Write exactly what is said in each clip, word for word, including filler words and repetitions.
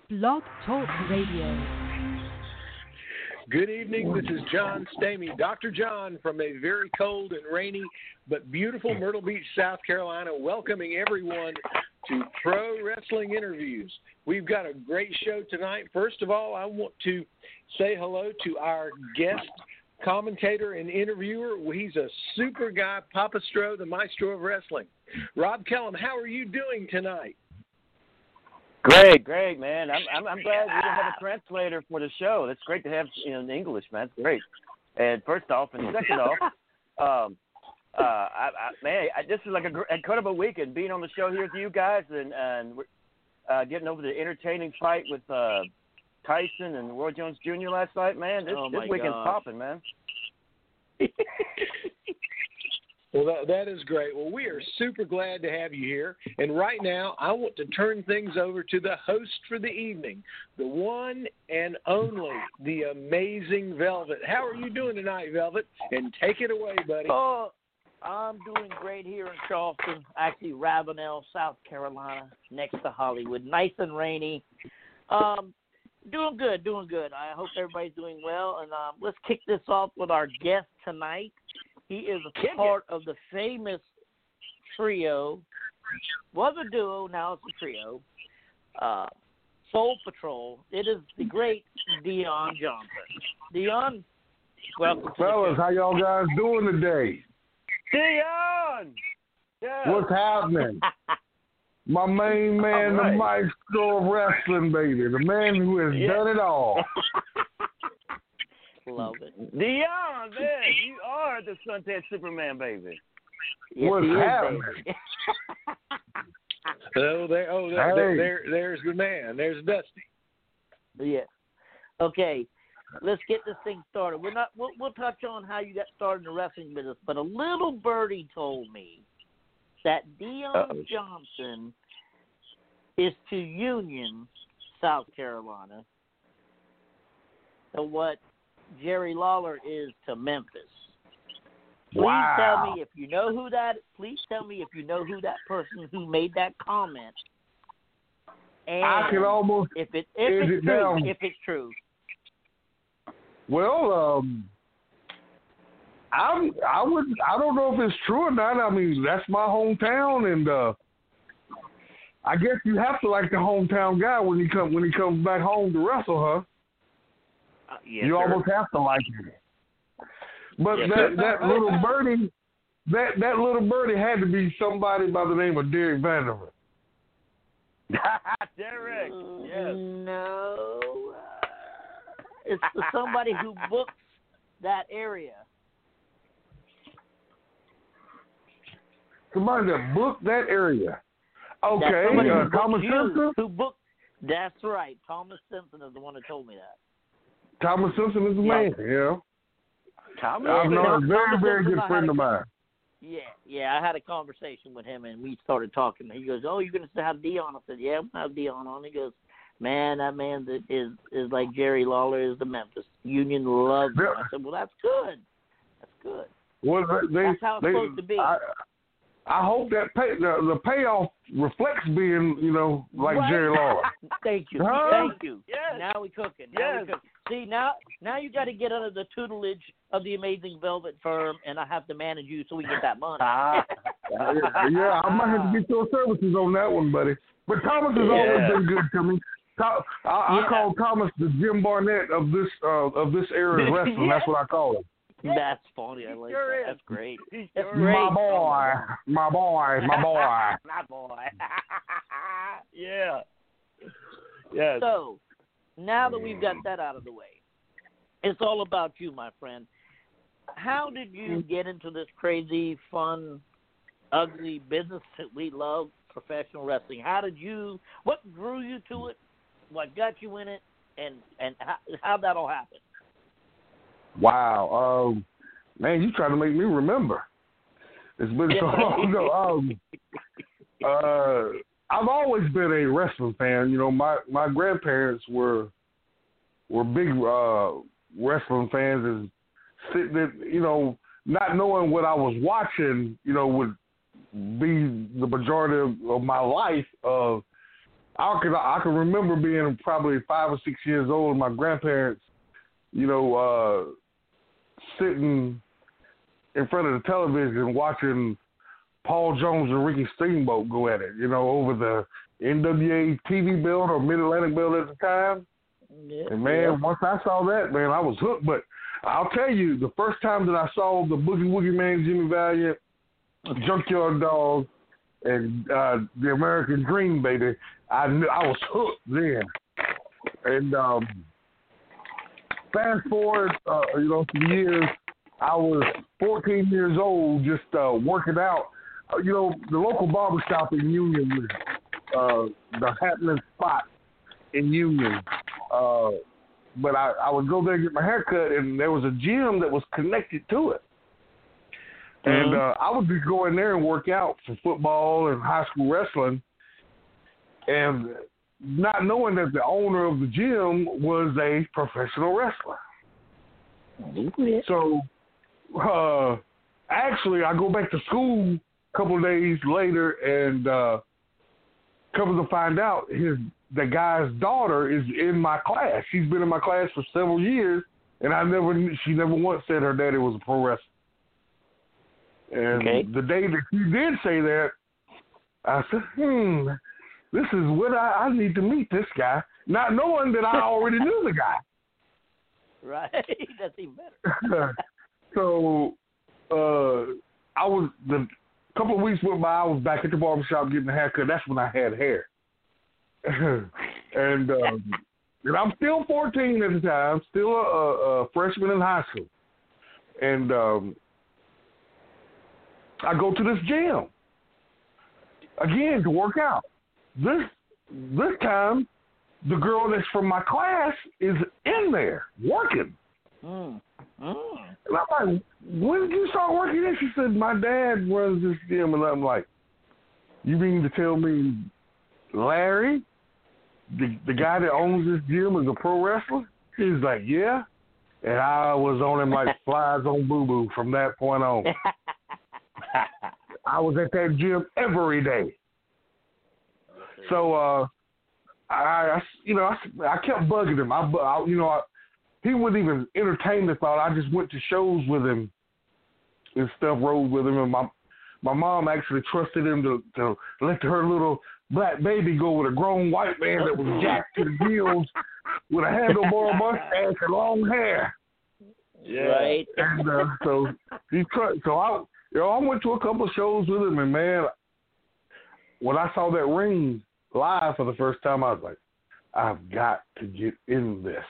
Blog Talk Radio. Good evening. This is John Stamey, Doctor John, from a very cold and rainy but beautiful Myrtle Beach, South Carolina, welcoming everyone to Pro Wrestling Interviews. We've got a great show tonight. First of all, I want to say hello to our guest commentator and interviewer. He's a super guy, Papa Stro, the maestro of wrestling. Rob Kellum, how are you doing tonight? Great, great, man. I'm I'm, I'm glad we didn't have a translator for the show. That's great to have in English, man. It's great. And first off, and second off, um, uh, I, I, man, I, this is like an incredible weekend being on the show here with you guys and and uh, getting over the entertaining fight with uh, Tyson and Roy Jones Junior last night, man. This, oh this weekend's gosh. popping, man. Well, that, that is great. Well, we are super glad to have you here. And right now, I want to turn things over to the host for the evening, the one and only, the amazing Velvet. How are you doing tonight, Velvet? And take it away, buddy. Oh, I'm doing great here in Charleston, actually Ravenel, South Carolina, next to Hollywood. Nice and rainy. Um, doing good, doing good. I hope everybody's doing well. And um, let's kick this off with our guest tonight. He is a part of the famous trio. Was a duo, now it's a trio. Uh, Soul Patrol. It is the great Dion Johnson. Dion, welcome to Fellas, how y'all guys doing today? Dion! Yeah. What's happening? My main man, All right. the maestro of wrestling, baby. The man who has Yeah. done it all. Love it. Dion, man, you are the Sunset Superman, baby. Yes, What's he is, happening? baby. Oh, there, oh, there, Hey. there, there, there's the man. There's Dusty. Yeah. Okay. Let's get this thing started. We're not. We'll, we'll touch on how you got started in the wrestling business, but a little birdie told me that Dion Uh-oh. Johnson is to Union, South Carolina, to what Jerry Lawler is to Memphis. Please Wow. tell me if you know who that. Please tell me if you know who that person who made that comment. And I can almost, if it if is it's it true, down? if it's true. well, um, I'm, I would, I don't know if it's true or not. I mean, that's my hometown, and uh, I guess you have to like the hometown guy when he come when he comes back home to wrestle, huh? Uh, yes, you sir. almost have to like him. But Yes, that, sir. that little birdie, that that little birdie had to be somebody by the name of Derek Vanderbilt. Derek, yes. No, uh, it's somebody who books that area. Somebody that booked that area. That's Okay, somebody uh, who Thomas booked you, Simpson. Who booked? That's right. Thomas Simpson is the one that told me that. Thomas Simpson is the Yeah. man. Yeah, Thomas, I've known a Thomas very, very Simpson, good I friend had of a- mine. Yeah, yeah. I had a conversation with him, and we started talking. He goes, "Oh, you're going to have Dion?" I said, "Yeah, I'm going to have Dion on." He goes, "Man, that man that is is like Jerry Lawler is the Memphis Union loves him." I said, "Well, that's good. That's good. Well, they, That's how it's they, supposed to be." I, I hope that pay, the, the payoff reflects being, you know, like Right. Jerry Lawler. Thank you. Huh? Thank you. Yes. Now we cooking. Now Yes. we cooking. See, now now you got to get under the tutelage of the amazing Velvet firm, and I have to manage you so we get that money. Ah. yeah, I might have to get your services on that one, buddy. But Thomas has Yeah. always been good to me. Tho- I, I Yeah. call Thomas the Jim Barnett of this uh, of this era of wrestling. That's what I call him. That's funny. I like sure that. is. That's great. He That's sure great. My boy, my boy, my boy. My boy. yeah. Yes. So, now that we've got that out of the way, it's all about you, my friend. How did you get into this crazy, fun, ugly business that we love, professional wrestling? How did you, what drew you to it? What got you in it? And, and how, how'd that all happen? Wow, um, man, you trying to make me remember. It's been so long ago. Um, uh, I've always been a wrestling fan. You know, my, my grandparents were were big uh, wrestling fans, and sitting, at, you know, not knowing what I was watching, you know, would be the majority of, of my life. Uh, I can I can remember being probably five or six years old. My grandparents, you know, uh, sitting in front of the television watching Paul Jones and Ricky Steamboat go at it. You know, over the N W A T V belt or Mid Atlantic belt at the time. Yeah, and man, yeah. once I saw that, man, I was hooked. But I'll tell you, the first time that I saw the Boogie Woogie Man, Jimmy Valiant, Junkyard Dog, and uh, the American Dream, baby, I knew I was hooked then. And um, fast forward, uh, you know, some years, I was fourteen years old, just uh, working out. Uh, you know, the local barbershop in Union was uh, the happening spot in Union. Uh, but I, I would go there and get my hair cut, and there was a gym that was connected to it. And uh, I would just go in there and work out for football and high school wrestling, and not knowing that the owner of the gym was a professional wrestler. So, uh, actually, I go back to school a couple of days later, and uh, come to find out, his the guy's daughter is in my class. She's been in my class for several years, and I never she never once said her daddy was a pro wrestler. And okay. the day that she did say that, I said, hmm, this is what I, I need to meet this guy, not knowing that I already knew the guy. Right. That's even better. So uh, I was, the couple of weeks went by, I was back at the barbershop getting a haircut. That's when I had hair. and, um, and I'm still fourteen at the time, still a, a freshman in high school. And um, I go to this gym again to work out. This this time, the girl that's from my class is in there working. Mm. Mm. And I'm like, when did you start working there? She said, my dad runs this gym. And I'm like, you mean to tell me Larry, the, the guy that owns this gym, is a pro wrestler? She's like, yeah. And I was on him like flies on boo-boo from that point on. I was at that gym every day. So, uh, I, I, you know, I, I kept bugging him. I, I you know, I, he wouldn't even entertain the thought. I just went to shows with him and stuff, rode with him. And my my mom actually trusted him to, to let her little black baby go with a grown white man that was jacked to the gills with a handlebar mustache and long hair. Yeah. Right. And uh, so he tr- so I, you know, I went to a couple of shows with him, and man, when I saw that ring live for the first time, I was like, I've got to get in this.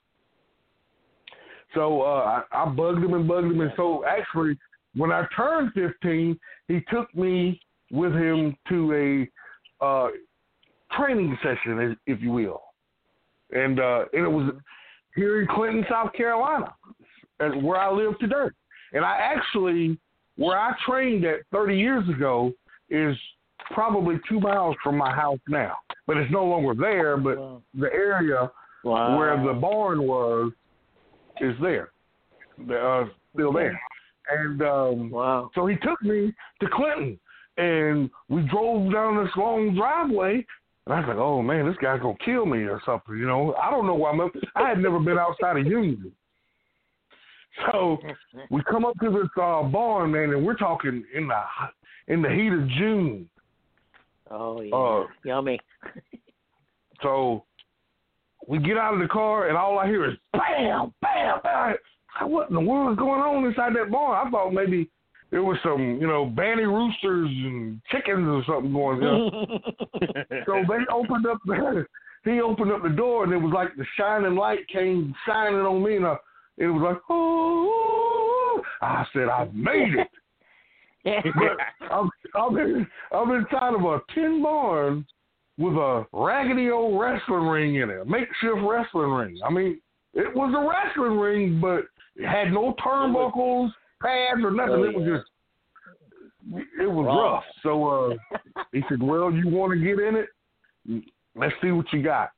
So uh, I, I bugged him and bugged him, and so actually, when I turned fifteen, he took me with him to a uh, training session, if you will, and uh, and it was here in Clinton, South Carolina, where I live today. And I actually, where I trained at thirty years ago, is probably two miles from my house now, but it's no longer there. But wow. the area wow. where the barn was is there, uh, still there. And um, wow. so he took me to Clinton, and we drove down this long driveway. And I was like, oh, man, this guy's going to kill me or something, you know. I don't know why I'm up. I had never been outside of Union. So we come up to this uh, barn, man, and we're talking in the in the heat of June. Oh, yeah. Uh, Yummy. So we get out of the car, and all I hear is bam, bam, bam. What in the world is going on inside that barn? I thought maybe there was some, you know, banty roosters and chickens or something going on. So they opened up the, he opened up the door, and it was like the shining light came shining on me, and I, it was like, oh, I said, I've made it. But I'm, I'm, in, I'm inside of a tin barn with a raggedy old wrestling ring in it, a makeshift wrestling ring. I mean, it was a wrestling ring, but it had no turnbuckles, pads, or nothing. Oh, yeah. It was just, it was Wrong. rough. So uh, he said, well, you want to get in it? Let's see what you got.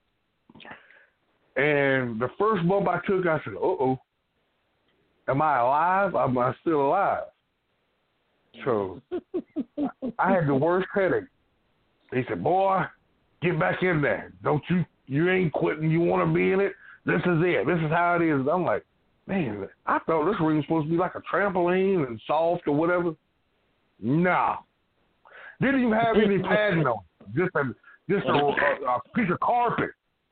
And the first bump I took, I said, uh-oh, am I alive? Am I still alive? So I had the worst headache. He said, boy, get back in there. Don't you, you ain't quitting. You want to be in it. This is it. This is how it is. I'm like, man, I thought this ring was supposed to be like a trampoline and soft or whatever. Nah. Didn't even have any padding on it. Just a, just a, a, a piece of carpet.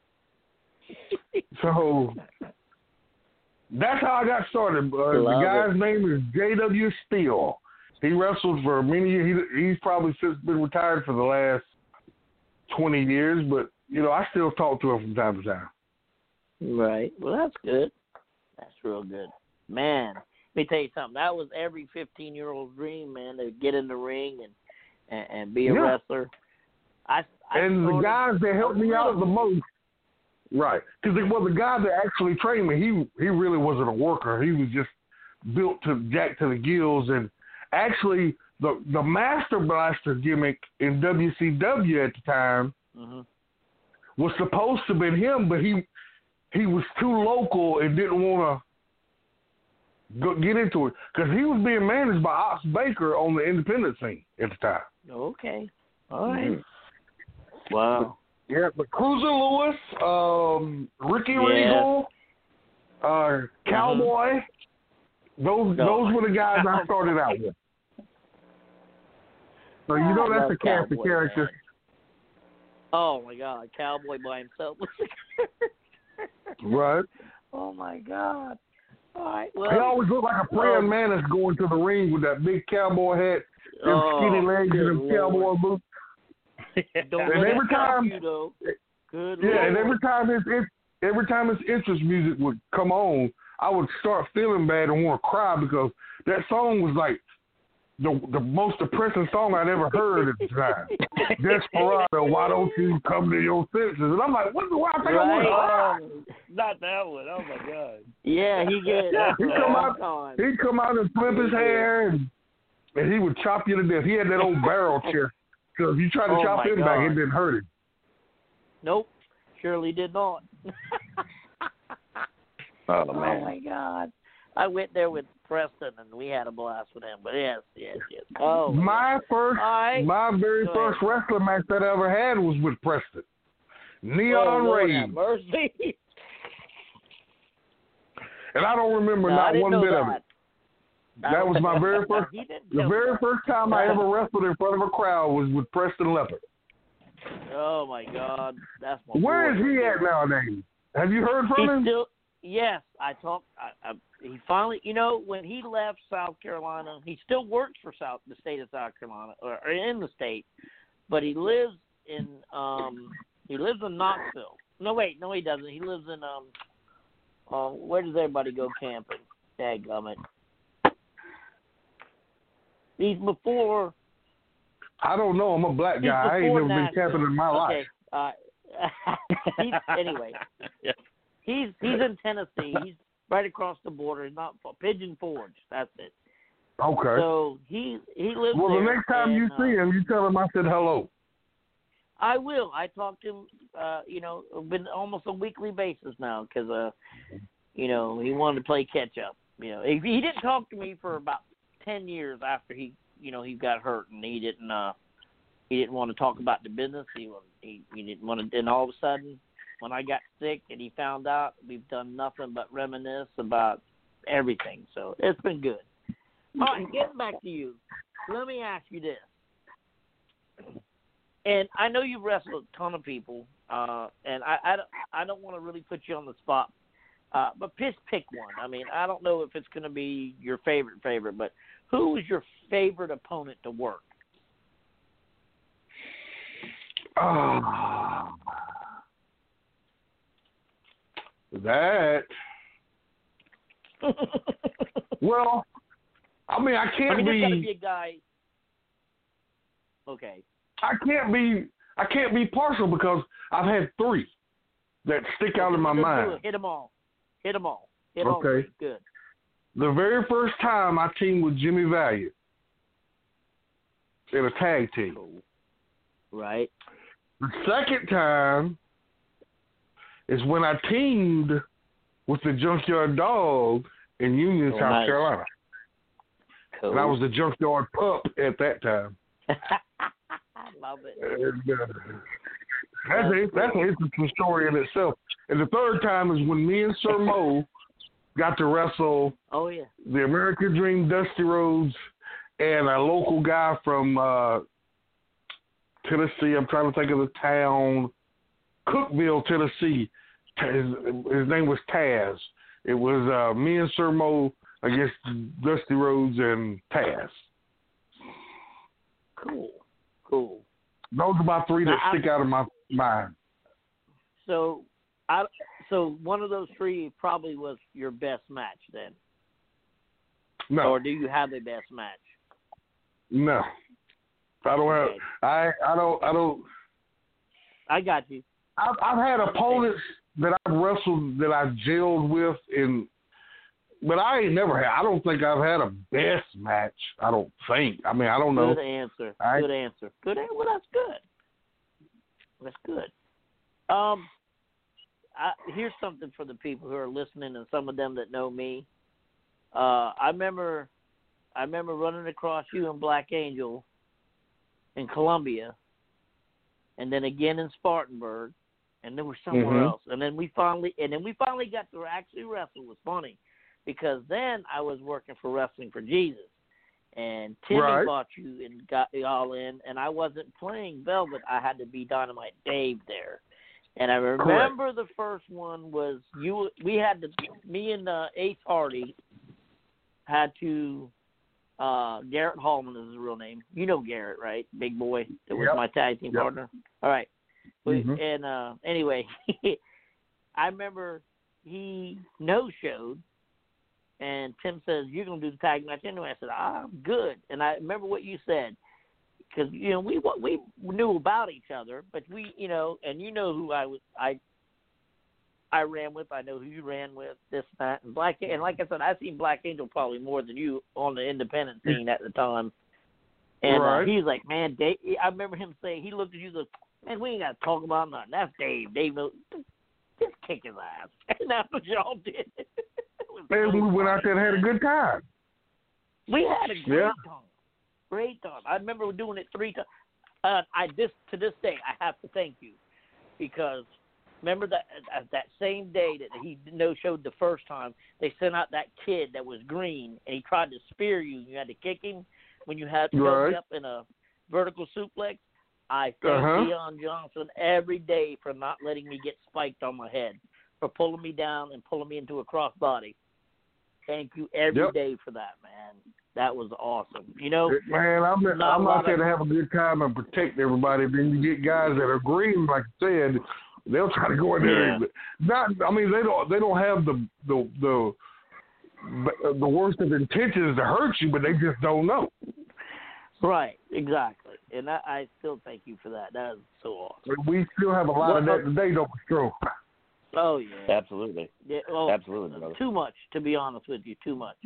So that's how I got started. Uh, the guy's it. name is J W Steele. He wrestled for many years. He, he's probably since been retired for the last twenty years, but, you know, I still talk to him from time to time. Right. Well, that's good. That's real good. Man, let me tell you something. That was every fifteen-year-old dream, man, to get in the ring and, and, and be a yeah. wrestler. I, I and the guys that helped me out the most, right, because well, the guy that actually trained me, he he really wasn't a worker. He was just built to jack to the gills. And actually, the the Master Blaster gimmick in W C W at the time mm-hmm. was supposed to have been him, but he he was too local and didn't want to get into it because he was being managed by Ox Baker on the independent scene at the time. Okay, all right. Mm-hmm. Wow. Yeah, but Cruiser Lewis, um, Ricky yeah. Regal, uh, Cowboy, mm-hmm. those no. those were the guys I started out with. So you know that's a cast of characters. Oh my God, Cowboy by himself. Right. Oh my God. All right. Well, he always looked like a praying um, man that's going to the ring with that big cowboy hat, them oh, skinny legs, and them cowboy boots. Don't and every time, you, though. Good yeah, Lord. and every time his every time his interest music would come on, I would start feeling bad and want to cry because that song was like the the most depressing song I'd ever heard at the time. Desperado, why don't you come to your senses? And I'm like, what do I think right. I want to cry? Not that one. Oh my God. Yeah, he get yeah, he come out. He come out and flip his hair, and, and he would chop you to death. He had that old barrel chair. So if you try to oh chop him God. back, it didn't hurt him. Nope, surely did not. oh, oh man. my God. I went there with Preston, and we had a blast with him. But yes, yes, yes. Oh, my God. first, right. my very Go first ahead. wrestling match that I ever had was with Preston. Neon oh, Rage. Mercy. And I don't remember no, not one bit that. of it. That was my very first. The very first time I ever wrestled in front of a crowd was with Preston Leopard. Oh my God, that's my. Where boy. is he at nowadays? Have you heard from He's him? Still, yes, I talked. I, I, he finally, you know, when he left South Carolina, he still works for South, the state of South Carolina, or, or in the state, but he lives in, um, he lives in Knoxville. No, wait, no, he doesn't. He lives in, um, uh, where does everybody go camping? Dadgummit. He's before. I don't know. I'm a black guy. I ain't never Nashville. been camping in my okay. life. Uh, he's, anyway, he's he's in Tennessee. He's right across the border. He's not Pigeon Forge. That's it. Okay. So he he lives well, there. Well, the next time and, you see uh, him, you tell him I said hello. I will. I talk to him. Uh, you know, been almost a weekly basis now because uh, you know, he wanted to play catch up. You know, he, he didn't talk to me for about ten years after he. You know, he got hurt and he didn't. Uh, he didn't want to talk about the business. He he, he didn't want to. And all of a sudden, when I got sick and he found out, we've done nothing but reminisce about everything. So it's been good. All right, getting back to you. Let me ask you this. And I know you've wrestled a ton of people, uh, and I I don't, I don't want to really put you on the spot, uh, but just pick one. I mean, I don't know if it's going to be your favorite favorite, but who was your favorite opponent to work? Oh, that. Well, I mean, I can't I mean, be. There's gotta be a guy. Okay. I can't be. I can't be partial because I've had three that stick out in my mind. Hit them all. Hit them all. Hit okay. all. Good. The very first time I teamed with Jimmy Valiant in a tag team. Right. The second time is when I teamed with the Junkyard Dog in Union, oh, South nice. Carolina. Cool. And I was the Junkyard Pup at that time. I love it. And, uh, That's a, that's an interesting story in itself. And the third time is when me and Sir Mo got to wrestle. Oh yeah. The American Dream, Dusty Rhodes, and a local guy from uh, Tennessee. I'm trying to think of the town, Cookville, Tennessee. His, his name was Taz. It was uh, me and Sir Mo against Dusty Rhodes and Taz. Cool, cool. Those are my three that now, stick I, out of my mind. So, I so one of those three probably was your best match then. No. Or do you have a best match? No. I don't okay. have. I I don't I don't. I got you. I've I've had opponents that I've wrestled that I jailed with in. But I ain't never had. I don't think I've had a best match. I don't think. I mean, I don't know. Good answer. I, good answer. Good. Well, that's good. That's good. Um, I, here's something for the people who are listening, and some of them that know me. Uh, I remember, I remember running across you and Black Angel in Columbia, and then again in Spartanburg, and then we're somewhere mm-hmm. else, and then we finally, and then we finally got to actually wrestle. It was funny. Because then I was working for Wrestling for Jesus, and Timmy right. bought you and got you all in, and I wasn't playing Velvet. I had to be Dynamite Dave there, and I remember Correct. the first one was you. We had to, me and uh, Ace Hardy had to. Uh, Garrett Hallman is his real name. You know Garrett, right? Big boy that was yep. my tag team yep. partner. All right. Mm-hmm. And uh, anyway, I remember he no showed. And Tim says, you're going to do the tag match anyway. I said, I'm good. And I remember what you said. Because, you know, we we knew about each other. But we, you know, and you know who I was, I I ran with. I know who you ran with, this, that. And Black, and like I said, I've seen Black Angel probably more than you on the independent scene at the time. And right. uh, he's like, man, Dave, I remember him saying, he looked at you and goes, man, we ain't got to talk about nothing. That's Dave. Dave knows. Just kick his ass. And that's what y'all did. And we went out there and had a good time. We had a great yeah. time. Great time. I remember doing it three times. Uh, I this to this day I have to thank you because remember that uh, that same day that he no showed the first time, they sent out that kid that was green and he tried to spear you. You had to kick him when you had to right. go up in a vertical suplex. I thank uh-huh. Dion Johnson every day for not letting me get spiked on my head, for pulling me down and pulling me into a crossbody. Thank you every yep. day for that, man. That was awesome. You know, man, I'm, I'm out there to have a good time and protect everybody. Then you get guys that are green, like I said, they'll try to go in there. Yeah. And not, I mean, they don't, they don't have the the the the worst of intentions to hurt you, but they just don't know. Right, exactly. And I, I still thank you for that. That is so awesome. We still have a lot well, of that today, don't we, Stro? Oh, yeah. Absolutely. Yeah, well, Absolutely, brother. Too much, to be honest with you, too much.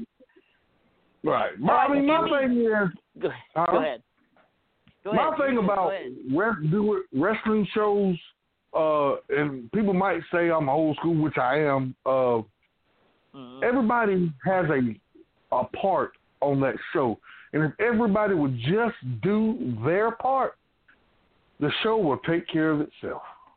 Right. My, I mean, my thing is... Go, uh, go ahead. Go my ahead. thing go about re- do it, wrestling shows, uh, and people might say I'm old school, which I am, uh, mm-hmm. everybody has a, a part on that show. And if everybody would just do their part, the show will take care of itself.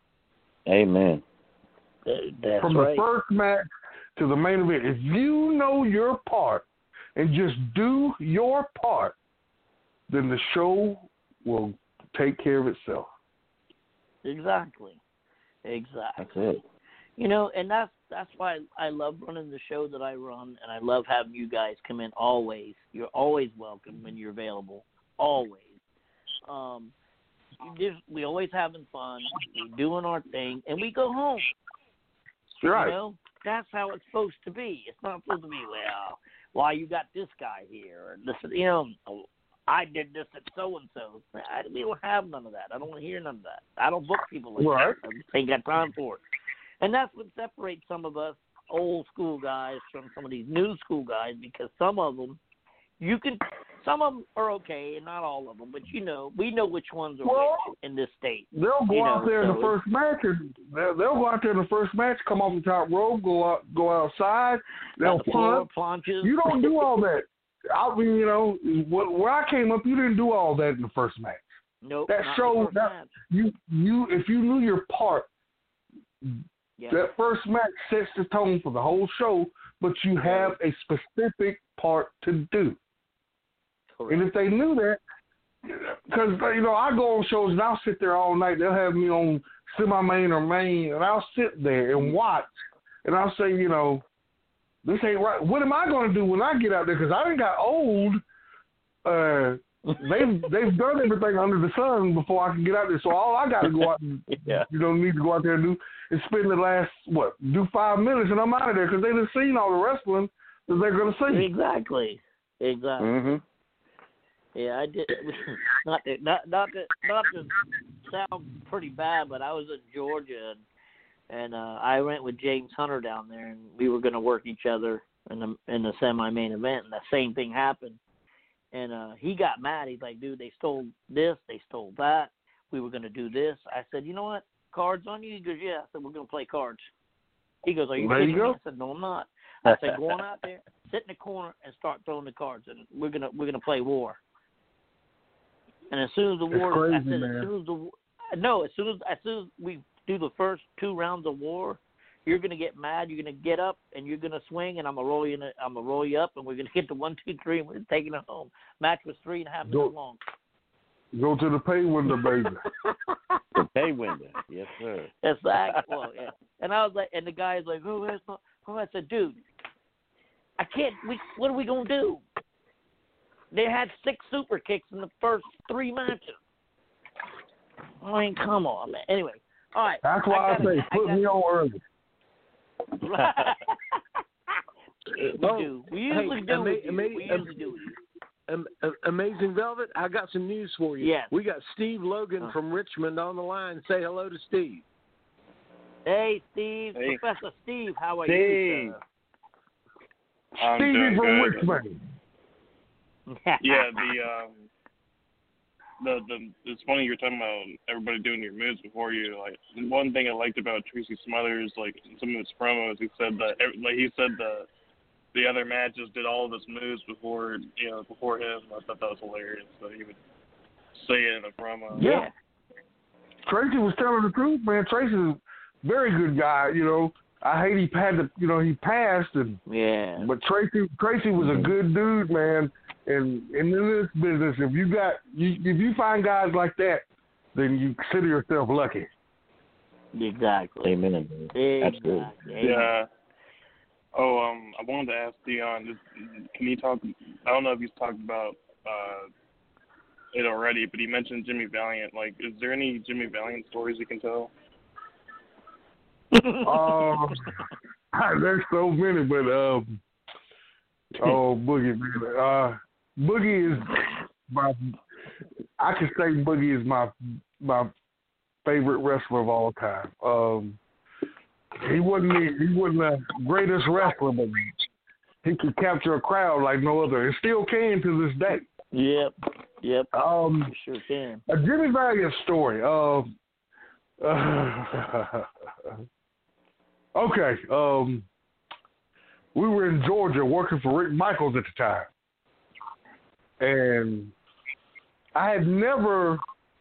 Amen. That's From right. the first match to the main event, if you know your part and just do your part, then the show will take care of itself. Exactly. Exactly. That's it. You know, and that's that's why I love running the show that I run, and I love having you guys come in always. You're always welcome when you're available. Always. Um, you just, we always having fun. We're doing our thing, and we go home. Right. You know, that's how it's supposed to be. It's not supposed to be, well, why you got this guy here? Or this, you know, I did this at so-and-so. I, we don't have none of that. I don't want to hear none of that. I don't book people like right. that. I just ain't got time for it. And that's what separates some of us old school guys from some of these new school guys, because some of them, you can, some of them are okay, and not all of them, but you know, we know which ones are well, which in this state. They'll go you out know, there in so the first match, and they'll, they'll go out there in the first match, come off the top rope, go out, go outside, they'll the punt. Planches. You don't do all that. I mean, you know, where I came up, you didn't do all that in the first match. Nope. That not show the first that match. you you if you knew your part, Yeah. that first match sets the tone for the whole show. But you have a specific part to do, Correct. and if they knew that, because you know I go on shows and I'll sit there all night. They'll have me on semi-main or main, and I'll sit there and watch, and I'll say, you know, this ain't right. What am I going to do when I get out there? Because I done got old. Uh, they've they've done everything under the sun before I can get out there. So all I got to go out and Yeah. you don't need to go out there and do is spend the last what do five minutes and I'm out of there because they done seen all the wrestling that they're going to see. Exactly. Exactly. Mm-hmm. Yeah, I did. Not to, not not to, not to sound pretty bad, but I was in Georgia and and uh, I went with James Hunter down there, and we were going to work each other in the in the semi-main event, and the same thing happened. And uh, he got mad. He's like, "Dude, they stole this, they stole that. We were going to do this." I said, "You know what? Cards on you?" He goes, "Yeah." I said, "We're going to play cards." He goes, "Are you There kidding you go. me?" I said, "No, I'm not." I said, "Go on out there, sit in the corner, and start throwing the cards, and we're gonna we're gonna play war." And as soon as the It's war, crazy, I said, man. as soon as the no, as soon as as soon as we do the first two rounds of war, you're gonna get mad. You're gonna get up and you're gonna swing, and I'm gonna roll you. In a, I'm gonna roll you up, and we're gonna get to one, two, three, and we're taking it home. Match was three and a half Go- minutes long. Go to the pay window, baby. The pay window. Yes, sir. Exactly. Well, yeah. And I was like, and the guy's like, "Oh, that's not." Oh, I said, "Dude, I can't. We, what are we gonna do?" They had six super kicks in the first three matches. I mean, come on, man. Anyway, all right. That's why I, gotta- say put gotta- me on early. we Oh, do. We usually hey, do. ama- with you. ama- we am- usually do. With you. Um, uh, Amazing Velvet, I got some news for you. Yes. We got Steve Logan Uh. from Richmond on the line. Say hello to Steve. Hey, Steve, Hey. Professor Steve, how are Steve. you, I'm Stevie doing from good. Richmond. sir? Yeah, the um, the the it's funny you're talking about everybody doing your moves before you. Like one thing I liked about Tracy Smothers, like in some of his promos, he said that every- like he said the the other matches did all of his moves before you know before him. I thought that was hilarious. So he would say it in a promo. yeah. Tracy was telling the truth, man. Tracy's a very good guy, you know. I hate he had to, you know, he passed, and Yeah. but Tracy Tracy was a good dude, man. And, and in this business, if you got, you, if you find guys like that, then you consider yourself lucky. Exactly. Amen. Exactly. Absolutely. Yeah. Oh, um, I wanted to ask Dion. Just, can you talk? I don't know if he's talked about uh, it already, but he mentioned Jimmy Valiant. Like, is there any Jimmy Valiant stories you can tell? Um, there's so many, but um, oh Boogie, man, uh, Boogie is my. I can say Boogie is my my favorite wrestler of all time. Um, he wasn't the, he wasn't the greatest wrestler, but he could capture a crowd like no other, and still can to this day. Yep. Yep. Um, You sure can. a Jimmy Valiant story. Um, uh, okay. Um, we were in Georgia working for Rick Michaels at the time, and I had never.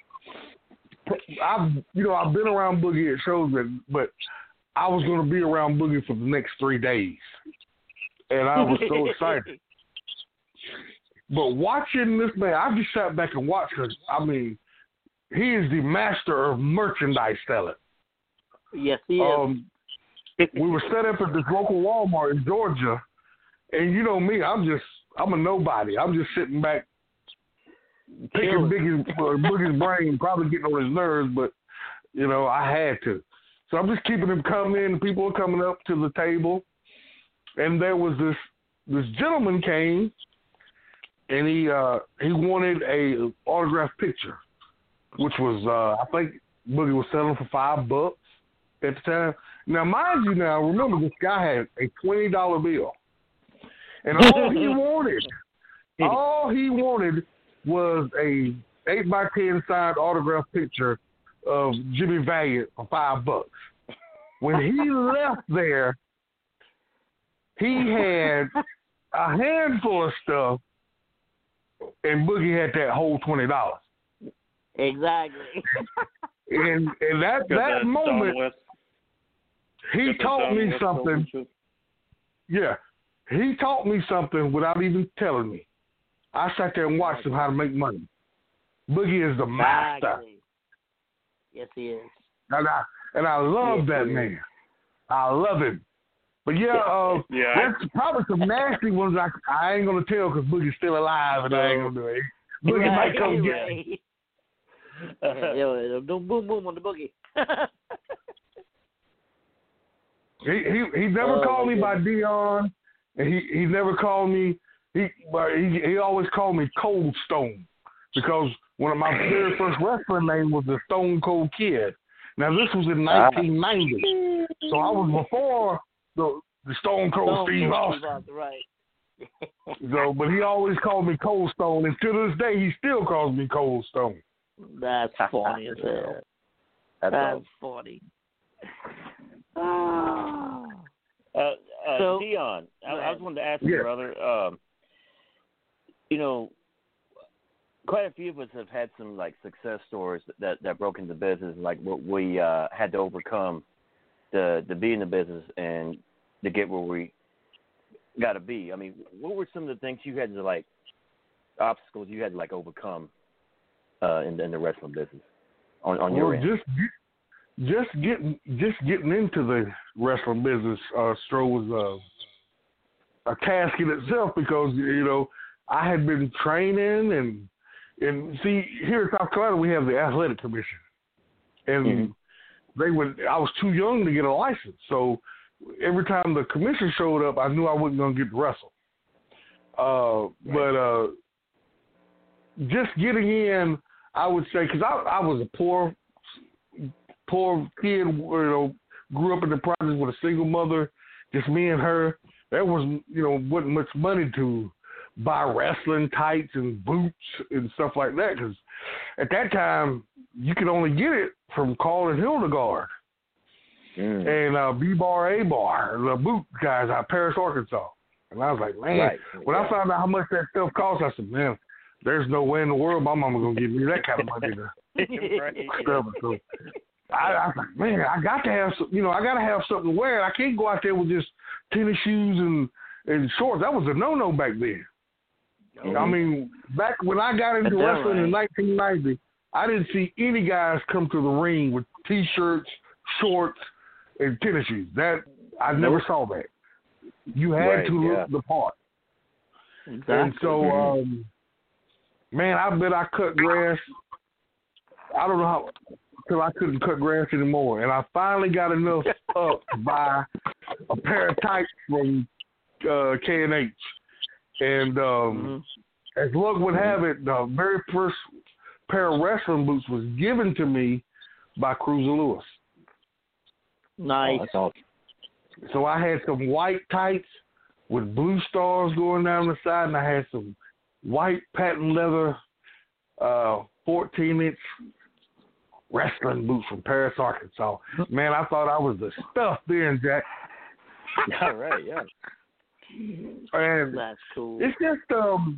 I've you know I've been around Boogie at shows, but I was going to be around Boogie for the next three days, and I was so excited. But watching this man, I just sat back and watched because I mean, he is the master of merchandise selling. Yes, he is. Um, we were set up at this local Walmart in Georgia, and you know me, I'm just I'm a nobody. I'm just sitting back, picking Chilling. Biggie's, uh, Boogie's brain, probably getting on his nerves, but you know I had to. So I'm just keeping him coming. People are coming up to the table, and there was this this gentleman came, and he uh, he wanted a autographed picture, which was uh, I think Boogie was selling for five bucks at the time. Now, mind you, now remember this guy had a twenty dollar bill, and all he wanted, all he wanted was a eight by ten signed autographed picture of Jimmy Valiant for five bucks. When he left there, he had a handful of stuff, and Boogie had that whole twenty dollars. Exactly. And and that Got that Don moment, West, he got that taught Don me West something. fellowship. Yeah, he taught me something without even telling me. I sat there and watched him how to make money. Boogie is the master, Exactly. Yes, he is. and I and I love Yes, that he is. man. I love him. But yeah, uh, Yeah, I- there's probably some nasty ones I, I ain't gonna tell because Boogie's still alive, and I ain't gonna do it. Boogie Right, might come get me. right. Yeah, yo, don't boom boom on the boogie. He he he never Oh, called my me by goodness. Dion, and he he never called me. He but he he always called me Cold Stone because one of my very first wrestling name was the Stone Cold Kid. Now this was in nineteen ninety, so I was before the the Stone Cold Don't Steve Steve Austin. Austin, right. So, but he always called me Cold Stone, and to this day he still calls me Cold Stone. That's funny as hell. That's That's awesome. funny. Ah. Uh, uh, So- Dion, I, Go I ahead. was wanted to ask Yeah. you, brother. Um, you know, quite a few of us have had some like success stories that that broke into business, like what we uh, had to overcome to to be in the business and to get where we got to be. I mean, what were some of the things you had to like obstacles you had to like overcome uh, in, in the wrestling business on on your Well, end? just just getting just getting into the wrestling business, uh, Stro, was uh, a task in itself because you know I had been training and and see here in South Carolina we have the athletic commission, and Mhm. they would I was too young to get a license, so every time the commission showed up, I knew I wasn't going to get to wrestle. Uh, But uh, just getting in, I would say, because I, I was a poor, poor kid, you know, grew up in the projects with a single mother, just me and her. There was, you know, wasn't much money to buy wrestling tights and boots and stuff like that, because at that time, you could only get it from Carl and Hildegard. Mm. And uh, B-Bar, A-Bar, the boot guys out of Paris, Arkansas. And I was like, man, Right. when Yeah. I found out how much that stuff cost, I said, man, there's no way in the world my mama going to give me that kind of money to Right. stuff. So I, I was like, man, I got to have some, you know, I got to have something to wear. I can't go out there with just tennis shoes and, and shorts. That was a no-no back then. Mhm. I mean, back when I got into That's wrestling in right. nineteen ninety, I didn't see any guys come to the ring with T-shirts, shorts, and tennis shoes. That I never saw that. You had Right, to look yeah. the part. Exactly. And so, um, man, I bet I cut grass. I don't know how, till I couldn't cut grass anymore. And I finally got enough up to buy a pair of tights from uh, K and H. And um, Mhm. as luck would have it, the very first pair of wrestling boots was given to me by Cruiser Lewis. Nice. Oh, that's awesome. So I had some white tights with blue stars going down the side, and I had some white patent leather uh, fourteen-inch wrestling boots from Paris, Arkansas. Man, I thought I was the stuff then, Jack. All right, yeah. And That's cool. it's just um,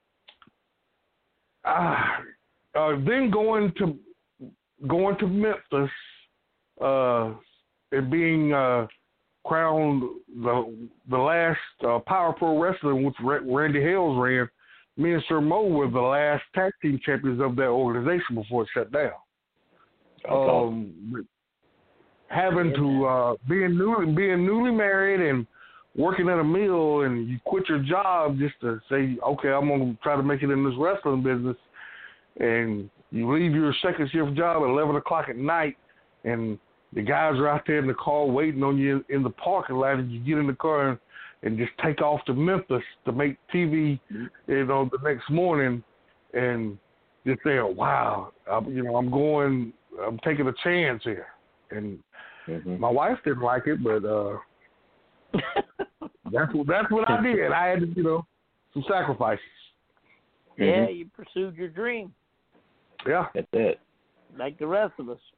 uh, uh, then going to going to Memphis uh, and being uh, crowned the the last uh, Power Pro Wrestling, which R- Randy Hales ran. Me and Sir Mo were the last tag team champions of that organization before it shut down. Um, but having to uh, being newly being newly married and working at a mill, and you quit your job just to say, okay, I'm gonna try to make it in this wrestling business, and you leave your second shift job at eleven o'clock at night, and the guys are out there in the car waiting on you in the parking lot, and you get in the car and, and just take off to Memphis to make T V, you know, the next morning, and just say, wow, I'm, you know, I'm going, I'm taking a chance here, and Mm-hmm. my wife didn't like it, but uh, that's what that's what I did. I had to, you know, some sacrifices. Yeah, Mhm. you pursued your dream Yeah. That's it. like the rest of us.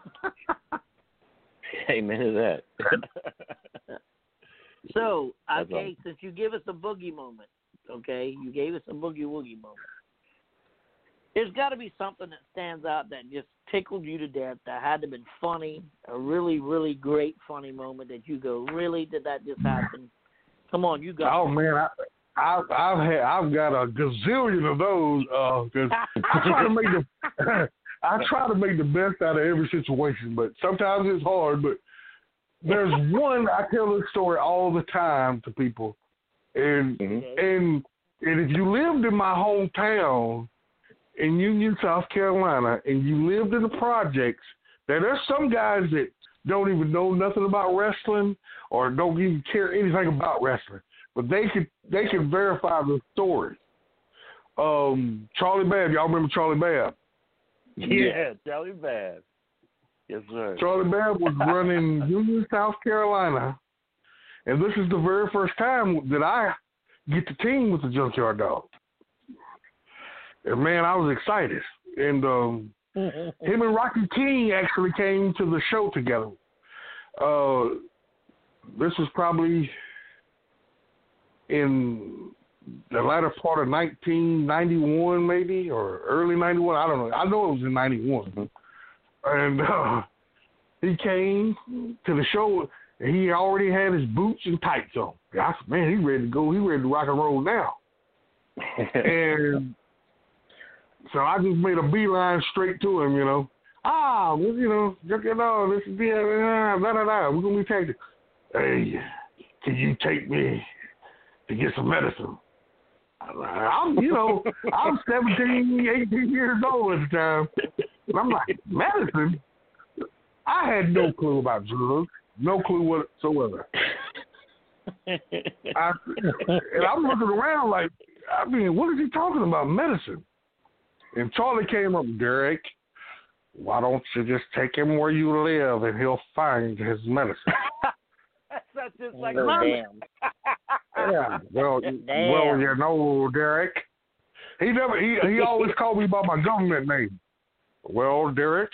Amen to that. So, That's okay, awesome. since you give us a boogie moment, okay, you gave us a boogie woogie moment. there's got to be something that stands out that just tickled you to death, that had to have been funny, a really, really great funny moment that you go, really, did that just happen? Come on, you got Oh, it. man, I, I, I've had, I've got a gazillion of those. Uh, cause I try to make the, I try to make the best out of every situation, but sometimes it's hard. But there's one I tell this story all the time to people, and Mm-hmm. and and if you lived in my hometown in Union, South Carolina, and you lived in the projects, now there's some guys that don't even know nothing about wrestling or don't even care anything about wrestling, but they could they could verify the story. Um, Charlie Babb, y'all remember Charlie Babb? Yeah, Charlie Babb. Yes, sir. Charlie Babb was running Union, South Carolina, and this is the very first time that I get to team with the Junkyard Dog. And, man, I was excited. And um, him and Rocky King actually came to the show together. Uh, this was probably in the latter part of nineteen ninety-one, maybe, or early ninety-one. I don't know. I know it was in ninety-one. Mm-hmm. And uh, he came to the show, and he already had his boots and tights on. I said, man, he's ready to go. He's ready to rock and roll now. And so I just made a beeline straight to him, you know. Ah, well, you know, you know, this is the, uh, da, da, da. We're going to be taking. Hey, can you take me to get some medicine? I'm, you know, I'm seventeen, eighteen years old at the time. And I'm like, medicine? I had no clue about drugs. No clue whatsoever. I, and I'm looking around like, I mean, what is he talking about, medicine? And Charlie came up, Derek, why don't you just take him where you live and he'll find his medicine? That's just like Oh, Mama. damn. Yeah, well, Damn. well, you know, Derek. He never. He he always called me by my government name. Well, Derek.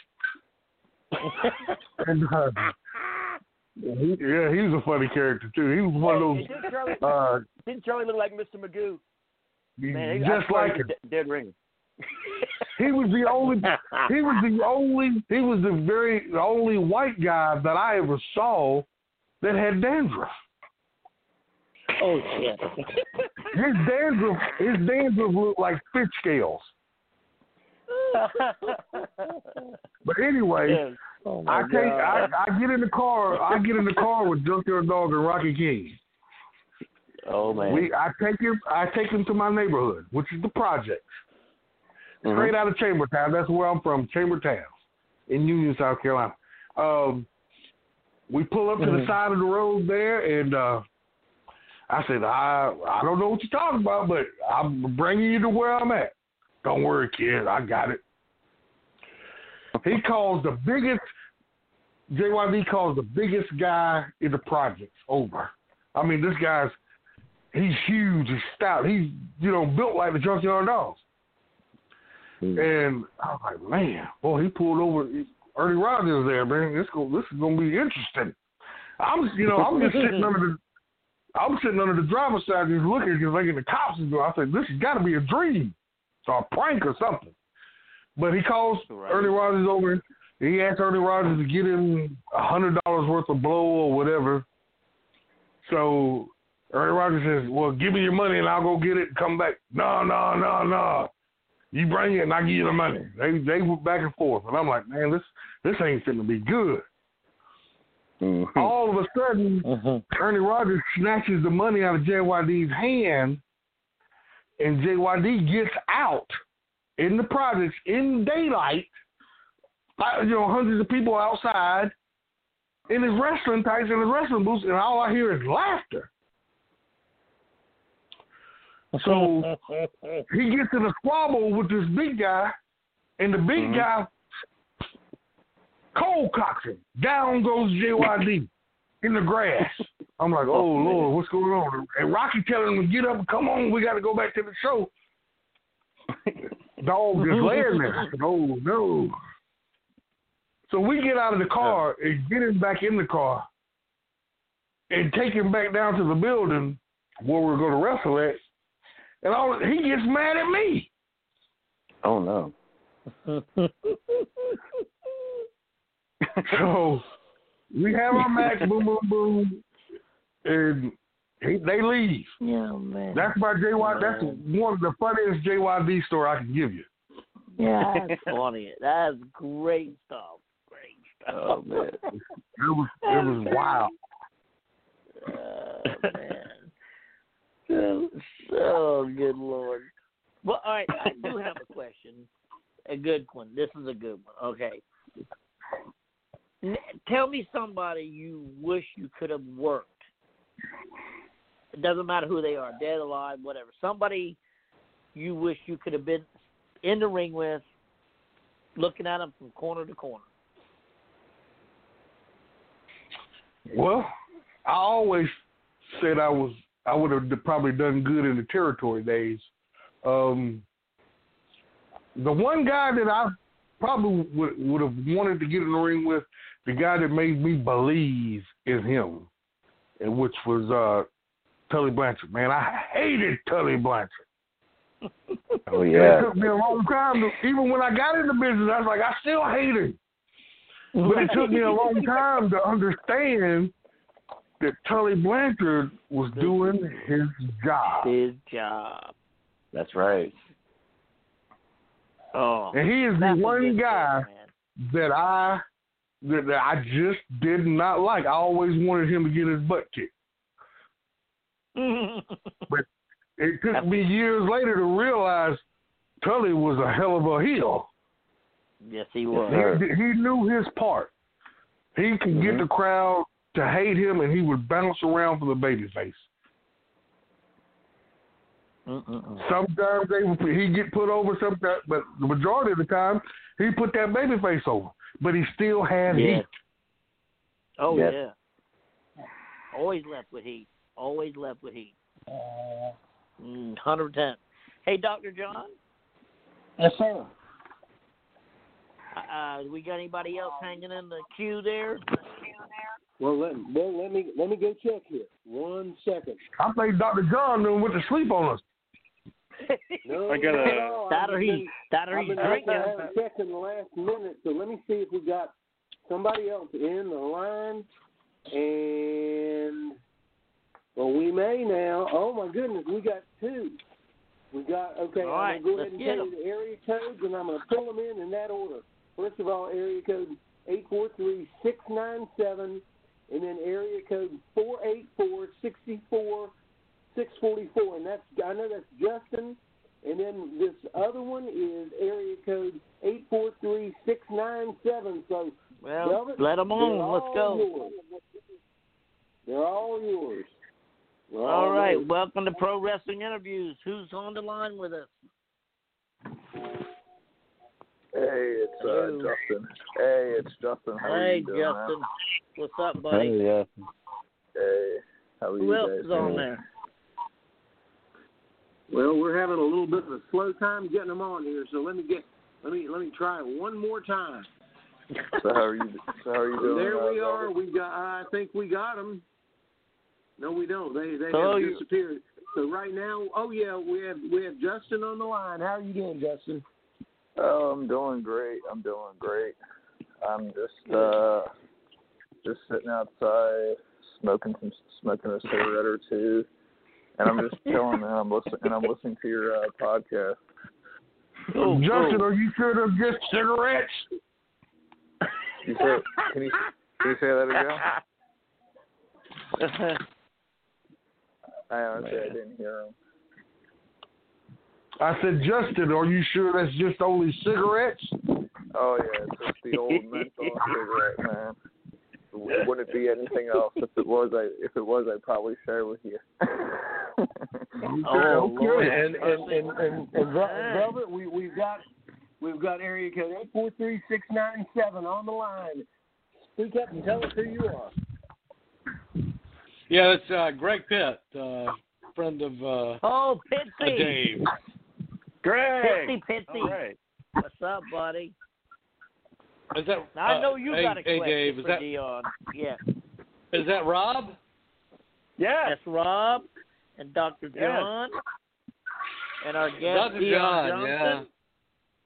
and uh, he, yeah, he was a funny character too. He was one of those. Didn't Charlie, Uh, didn't Charlie look like Mister Magoo? Man, he- just I swear like he's him. a dead ringer. He was the only. He was the only. He was the very the only white guy that I ever saw that had dandruff. Oh, shit. His dandruff. His dandruff looked like fish scales. But anyway, Yes. Oh, my I take. God. I, I get in the car. I get in the car with Junkyard Dog and Rocky King. Oh, man. We. I take him. I take him to my neighborhood, which is the projects. Mhm. Straight out of Chambertown. That's where I'm from, Chambertown, in Union, South Carolina. Um, we pull up to Mm-hmm. the side of the road there, and uh, I said, I I don't know what you're talking about, but I'm bringing you to where I'm at. Don't worry, kid. I got it. He calls the biggest, J Y D calls the biggest guy in the projects over. I mean, this guy's, he's huge, he's stout. He's, you know, built like the Junkyard Dogs. And I was like, man, boy, he pulled over. Ernie Rogers there, man. This go, this is gonna be interesting. I'm, you know, I'm just sitting under the, I'm sitting under the driver's side, just looking, just thinking the cops is going. I said, this has got to be a dream, or a prank or something. But he calls Right. Ernie Rogers over. He asked Ernie Rogers to get him a hundred dollars worth of blow or whatever. So Ernie Rogers says, well, give me your money and I'll go get it and come back. No, no, no, no. You bring it and I give you the money. They they went back and forth. And I'm like, man, this this ain't finna be good. Mm-hmm. All of a sudden, Mm-hmm. Ernie Rogers snatches the money out of J Y D's hand, and J Y D gets out in the projects in daylight, like, you know, hundreds of people outside in his wrestling tights and his wrestling boots, and all I hear is laughter. So he gets in a squabble with this big guy, and the big Mhm. guy cold cocks him. Down goes J Y D in the grass. I'm like, oh, Lord, what's going on? And Rocky telling him to get up and come on, we got to go back to the show. Dog just laying there. I said, oh, no. So we get out of the car and get him back in the car and take him back down to the building where we're going to wrestle at. And all he gets mad at me. Oh no. So we have our match, boom, boom, boom, and he, they leave. Yeah, man. That's my J Y. That's one of the funniest J Y D story I can give you. Yeah, that's funny. That's great stuff. Great stuff. Oh man. It was it was wild. Oh man. So, so good Lord. Well, all right, I do have a question. A good one. This is a good one. Okay. N- tell me somebody you wish you could have worked. It doesn't matter who they are, dead, alive, whatever. Somebody you wish you could have been in the ring with, looking at them from corner to corner. Well, I always said I was I would have probably done good in the territory days. Um, the one guy that I probably would would have wanted to get in the ring with, the guy that made me believe in him, and which was uh, Tully Blanchard. Man, I hated Tully Blanchard. Oh yeah. It took me a long time to, even when I got into business, I was like, I still hate him. But it took me a long time to understand that Tully Blanchard was doing his job. His job. That's right. Oh, And he is the one guy stuff, that I that, that I just did not like. I always wanted him to get his butt kicked. But it took me years later to realize Tully was a hell of a heel. Yes, he was. He, he knew his part. He could Mm-hmm. get the crowd to hate him, and he would bounce around for the babyface. Mm-mm-mm. Sometimes they would, he'd get put over, sometimes, but the majority of the time, he put that babyface over. But he still had Yeah. heat. Oh, Yes. yeah. Always left with heat. Always left with heat. Mm, one hundred percent. Hey, Doctor John? Yes, sir. Uh, we got anybody else hanging in the queue there? Well, let, well, let me let me go check here. One second. I think Doctor John done went to sleep on us. No, I got a- no, That or I've he, been- that or I've he's been drinking. I haven't checked in the last minute, so let me see if we got somebody else in the line. And well, we may now. Oh my goodness, we got two. We got okay. All I'm right, gonna go let's ahead and get tell them. you the area codes, and I'm gonna pull them in in that order. First of all, area code eight four three six nine seven, and then area code four eight four six four six forty four, and that's I know that's Justin. And then this other one is area code eight four three six nine seven. So Well, Velvet, let them they're on. Let's all go. yours. They're all yours. They're All right. yours. Welcome to Pro Wrestling Interviews. Who's on the line with us? Hey, it's uh, Hello. Justin. Hey, it's Justin. How are Hey, you doing, Justin. man? What's up, buddy? Hey, yeah. Hey, how are Who you else guys is on doing? there? Well, we're having a little bit of a slow time getting them on here, so let me get let me let me try it one more time. So how are you? So how are you doing? There uh, we Velvet? are. We got. I think we got them. No, we don't. They they So have you- disappeared. So right now, oh yeah, we have we have Justin on the line. How are you doing, Justin? Oh, I'm doing great. I'm doing great. I'm just uh, just sitting outside, smoking some smoking a cigarette or two, and I'm just chilling, man. I'm listening and I'm listening to your uh, podcast. Oh, Justin, cool. are you sure they're just cigarettes? You say, can you can you say that again? I honestly I didn't hear him. I said, Justin, are you sure that's just only cigarettes? Oh yeah, it's just the old menthol cigarette, man. It wouldn't be anything else. If it was, I if it was, I'd probably share with you. Oh, Okay. Lord. And and and, and, and Vel- Velvet, we we've got we've got area code eight four three six nine seven on the line. Speak up and tell us who you are. Yeah, it's uh, Greg Pitt, uh, friend of uh, Oh, uh, Pitsy. Dave. Greg. Pitsy, Pitsy. All right. What's up, buddy? Is that? Now, I know uh, you hey, got a hey, question Dave, is for that Dion. Yeah. is that Rob? Yeah. That's Rob and Doctor Yeah. John and our guest Doctor Dion John, Johnson. yeah.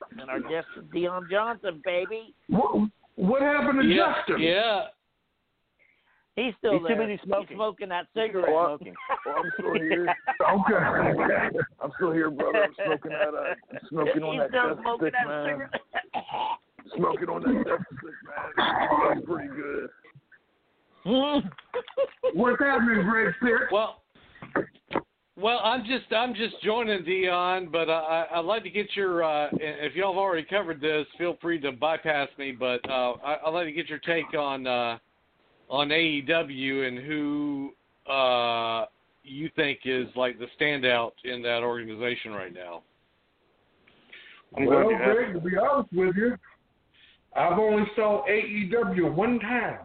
And our guest is Dion Johnson, baby. What, what happened to Yeah, Justin? yeah. He's still He's too there. busy smoking. He's smoking that cigarette. Well, Smoking. well, I'm still here. Okay. I'm still here, brother. I'm smoking that. Uh, I'm smoking on He's that still death smoking stick, that man. cigarette. Smoking on that death stick, man. That's pretty good. What's happening, Greg Spear? Well, well, I'm just I'm just joining Dion, but uh, I, I'd like to get your. Uh, if y'all have already covered this, feel free to bypass me. But uh, I, I'd like to get your take on uh, on A E W and who uh, you think is like the standout in that organization right now. I'm Well, glad you asked. Greg, to be honest with you, I've only saw A E W one time.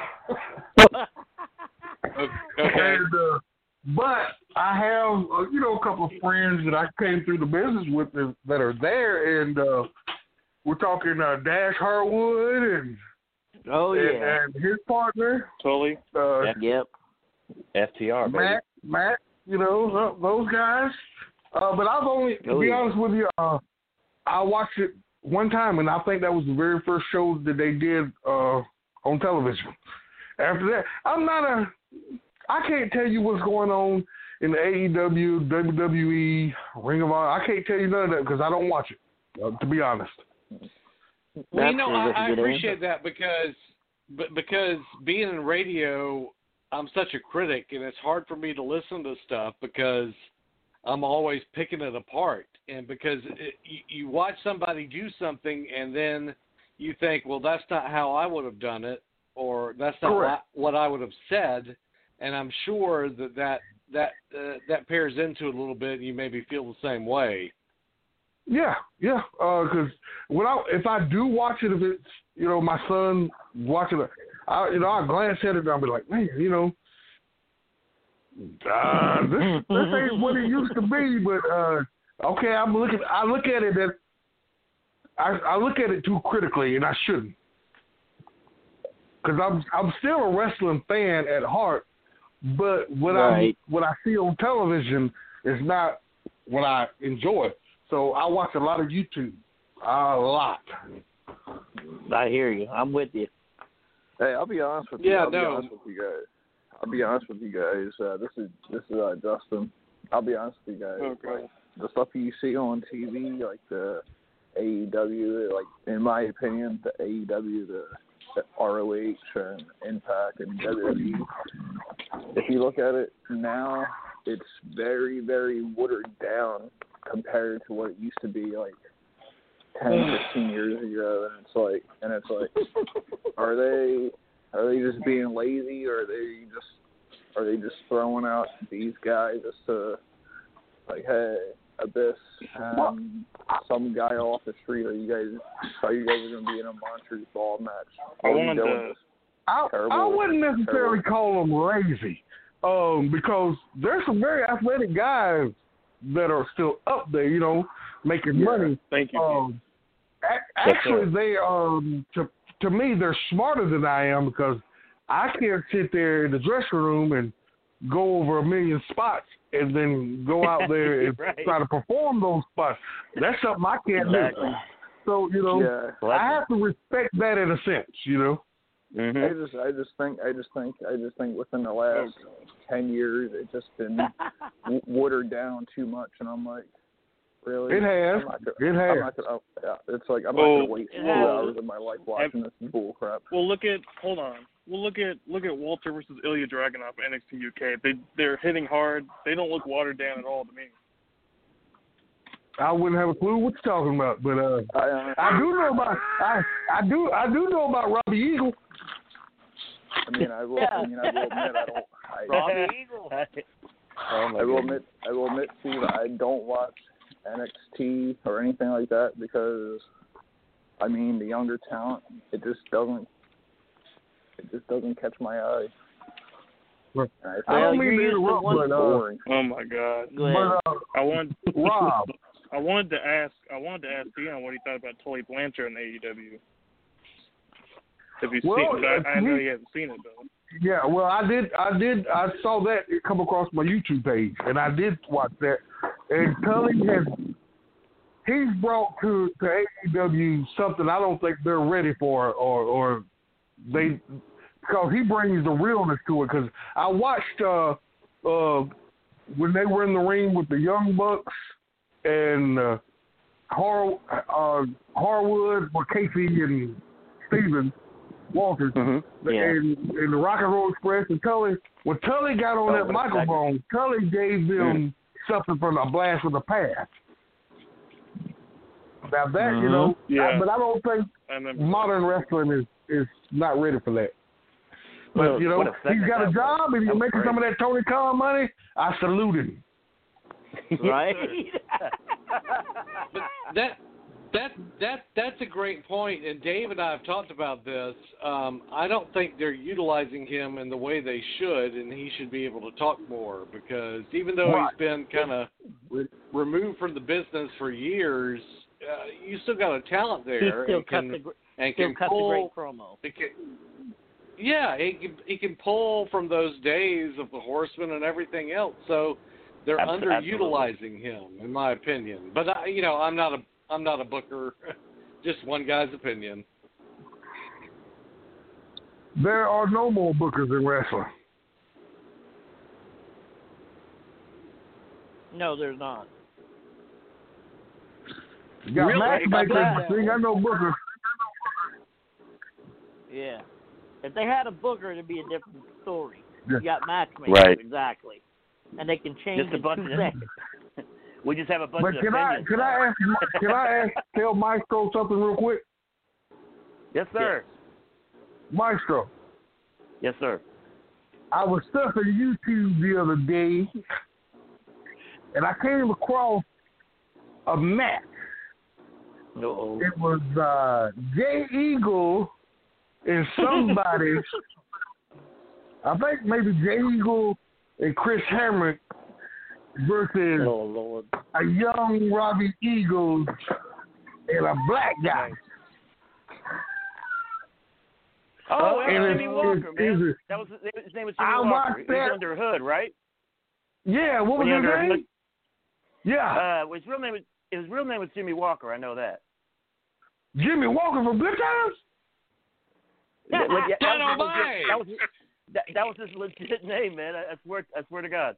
Okay. And, uh, but I have, uh, you know, a couple of friends that I came through the business with that that are there, and uh, we're talking uh, Dash Harwood and, Oh, and yeah. and his partner, Totally. uh, Yep. F T R, baby. Matt, Matt, you know, th- those guys. Uh, but I've only, to Oh, be yeah. honest with you, uh, I watched it one time, and I think that was the very first show that they did uh, on television. After that, I'm not a, I can't tell you what's going on in the A E W, W W E, Ring of Honor. I can't tell you none of that because I don't watch it, uh, to be honest. Well, you know, That's a I, I good appreciate that because, but because being in radio, I'm such a critic, and it's hard for me to listen to stuff because I'm always picking it apart, and because it, you, you watch somebody do something, and then you think, well, that's not how I would have done it, or that's not Correct. what, what I would have said, and I'm sure that that that uh, that pairs into it a little bit, and you maybe feel the same way. Yeah, yeah. Because when I, if I do watch it, if it's, you know, my son watching it, I, you know, I glance at it and I'll be like, man, you know, uh, this this ain't what it used to be. But uh, okay, I'm looking. I look at it that I, I look at it too critically, and I shouldn't. Because I'm I'm still a wrestling fan at heart, but what Right. I what I see on television is not what I enjoy. So I watch a lot of YouTube, a lot. I hear you. I'm with you. Hey, I'll be honest with you. Yeah, I'll be no. honest with you guys. I'll be honest with you guys. Uh, this is this is uh, Justin. I'll be honest with you guys. Okay. Like, the stuff you see on T V, like the A E W, like in my opinion, the A E W, the, the R O H and Impact and W W E. If you look at it now, it's very, very watered down compared to what it used to be like ten, fifteen years ago. And it's like, and it's like, are they are they just being lazy, or are they just are they just throwing out these guys just to like, hey, Abyss, um, some guy off the street, are you guys are you guys going to be in a monsters ball match? I What are you wanted doing? to. I, Terrible, I wouldn't necessarily terrible. call them lazy, um, because there's some very athletic guys that are still up there, you know, making Yeah. money. Thank you. Um, a- Yes, actually, sir. they um to to me they're smarter than I am because I can't sit there in the dressing room and go over a million spots and then go out there and Right. try to perform those spots. That's something I can't Exactly. do. So you know, Yeah. Well, I that's- have to respect that in a sense, you know. I Mhm. just, I just think, I just think, I just think within the last ten years, it's just been w- watered down too much, and I'm like, really? It has. I'm not gonna, It I'm has. not gonna, oh, yeah, it's like I'm Oh, not gonna waste two well, hours of my life watching this bull crap. Well, look at hold on. Well, look at look at Walter versus Ilya Dragunov N X T U K. They they're hitting hard. They don't look watered down at all to me. I wouldn't have a clue what you're talking about, but uh, I, uh, I do know about I I do I do know about Robbie Eagle. I mean, I will, Yeah. I mean, I will admit, I don't, I, Robbie Eagle. Oh my I will goodness. admit, I will admit, Steve, I don't watch N X T or anything like that because, I mean, the younger talent, it just doesn't, it just doesn't catch my eye. Right. And I think I don't Well, mean you're to used to interrupt, one but uh, boring. Oh my God. Go ahead. but uh, I wanted Rob, I wanted to ask I wanted to ask Dion what he thought about Tully Blanchard in A E W. Have you Well, seen? I, I know we- you haven't seen it though. yeah, well, I did I did I saw that come across my YouTube page, and I did watch that. And Tully has he's brought to, to A E W something I don't think they're ready for, or or they because he brings the realness to it. Because I watched uh, uh, when they were in the ring with the Young Bucks and uh, Har uh, Harwood, or Casey and Steven Walters, mm-hmm. yeah. and, and the Rock and Roll Express, and Tully. When Tully got on oh, that microphone, Tully gave them mm-hmm. something from a blast from the past. Now that mm-hmm. you know, yeah. I, but I don't think modern wrestling is, is not ready for that. But well, you know, he's got a job and he's making great. some of that Tony Khan money. I salute him. Right. But that that that that's a great point, and Dave and I have talked about this. Um, I don't think they're utilizing him in the way they should, and he should be able to talk more, because even though right. he's been kind of re- removed from the business for years, uh, you still got a talent there. He still and can, cut the, and still can cut pull, the great promo. Can, yeah, he can, he can pull from those days of the Horsemen and everything else. So they're Absolutely. underutilizing him, in my opinion. But I, you know, I'm not a I'm not a booker. Just one guy's opinion. There are no more bookers in wrestling. No, there's not. You got Really? matchmakers, but you got no bookers. Yeah. If they had a booker, it'd be a different story. Yeah. You got matchmakers, Right. exactly. And they can change Just a in bunch two of seconds. We just have a bunch But of can I opinions. can I ask can I ask tell Maestro something real quick? Yes, sir. Maestro, Yes, sir. I was surfing YouTube the other day, and I came across a match. No. It was uh, Jay Eagle and somebody. I think maybe Jay Eagle and Chris Hamrick versus Oh, Lord. a young Robbie Eagles and a black guy. Oh, that and was it's- Jimmy Walker, it's- man. it's- That was his name was Jimmy I Walker. watched He was that. under Hood, right? Yeah, what was When he his under name? Hood- Yeah, Uh, his real name was his real name was Jimmy Walker. I know that. Jimmy Walker from Good Times. Yeah, well, yeah, Get that, was, away! that, was, that, that was his legit name, man. I, I swear, I swear to God.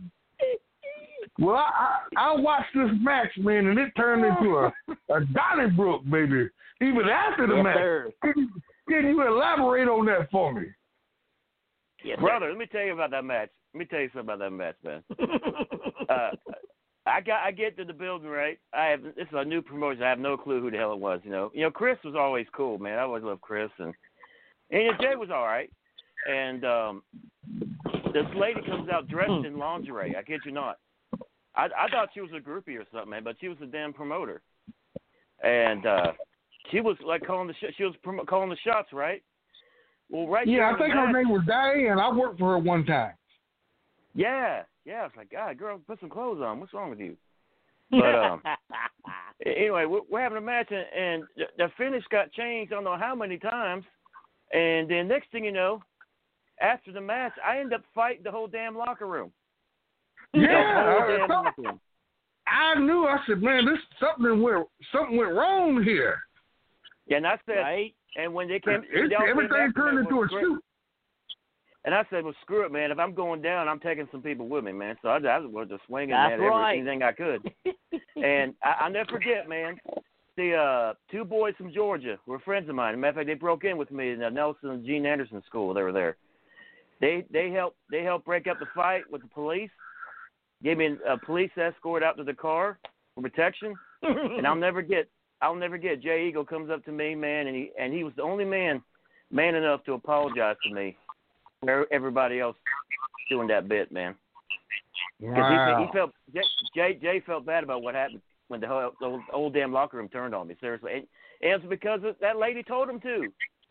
Well, I, I I watched this match, man, and it turned into a, a Donnybrook, baby. Even after the Yes, match. sir. Can you, can you elaborate on that for me? Yes, sir. Brother, let me tell you about that match. Let me tell you something about that match, man. uh, I got I get to the building, right? I have this is a new promotion. I have no clue who the hell it was. You know, you know, Chris was always cool, man. I always loved Chris, and and you know, Jay was all right. And um, this lady comes out dressed in lingerie. I kid you not. I I thought she was a groupie or something, man, but she was a damn promoter. And uh, she was like calling the sh- she was prom- calling the shots, right? Well, right. Yeah, I during think the her match- name was Diane. I worked for her one time. Yeah, yeah. It's like, God, girl, put some clothes on. What's wrong with you? But um, anyway, we're, we're having a match, and, and the, the finish got changed. I don't know how many times. And then next thing you know, after the match, I end up fighting the whole damn locker room. The Yeah, whole I, damn thought- locker room. I knew. I said, man, this something went something went wrong here. Yeah, and I said, Right? and when they came, It's, they all came everything after turned me, into well, a screw- shoot. And I said, well, screw it, man. If I'm going down, I'm taking some people with me, man. So I, I was just swinging, That's man, right. every, anything I could. And I, I'll never forget, man, the uh, two boys from Georgia were friends of mine. As a matter of fact, they broke in with me in the Nelson and Gene Anderson school. They were there. They they helped they helped break up the fight with the police. Gave me a police escort out to the car for protection. And I'll never get I'll never get Jay Eagle comes up to me, man, and he and he was the only man man enough to apologize to me. For everybody else doing that bit, man. Because Wow. he, he felt Jay Jay felt bad about what happened when the whole the old, old damn locker room turned on me. Seriously, and, and it's because of, that lady told him to.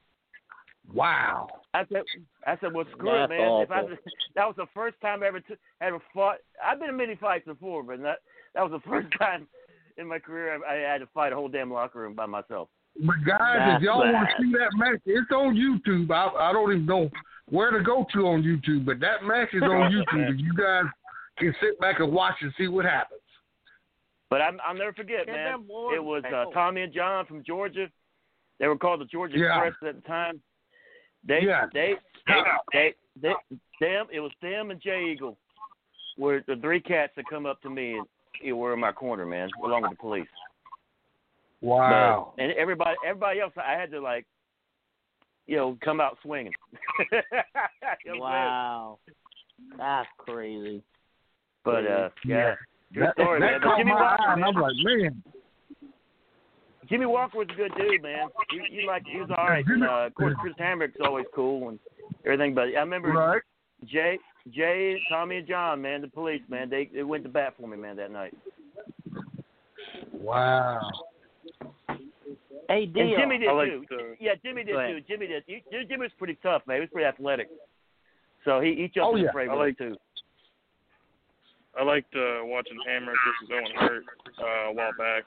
Wow. I said, I said, well, screw That's it, man. If I, awful. that was the first time I ever t- ever fought. I've been in many fights before, but that that was the first time in my career I, I had to fight a whole damn locker room by myself. But guys, That's if y'all want bad. to see that match, it's on YouTube. I, I don't even know where to go to on YouTube, but that match is on YouTube, and you guys can sit back and watch and see what happens. But I'm, I'll never forget, Get man. them boys It was uh, tackled. Tommy and John from Georgia. They were called the Georgia Yeah. Express at the time. They, Yeah. they, they, they, they, them. It was them and Jay Eagle were the three cats that come up to me and you were in my corner, man, along with the police. Wow. But, and everybody, everybody else, I had to like, you know, come out swinging. You know what I'm saying? Wow. That's crazy. But uh, yeah, good That, story, that man. But caught Jimmy my Walker, eye, and man. I'm like, man. Jimmy Walker was a good dude, man. You, you like he was all right. And, uh, of course, Chris Hamrick's always cool and everything. But I remember Right. Jay, Jay, Tommy, and John, man, the police, man, they they went to bat for me, man, that night. Wow. Hey, And Dio. Jimmy did I like too. the- Yeah, Jimmy did Go ahead. too. Jimmy did. He, Jimmy was pretty tough, man. He was pretty athletic. So he he jumped Oh, in the yeah. fray I with like- him too. I liked uh, watching Hammer versus Owen Hart uh, a while back.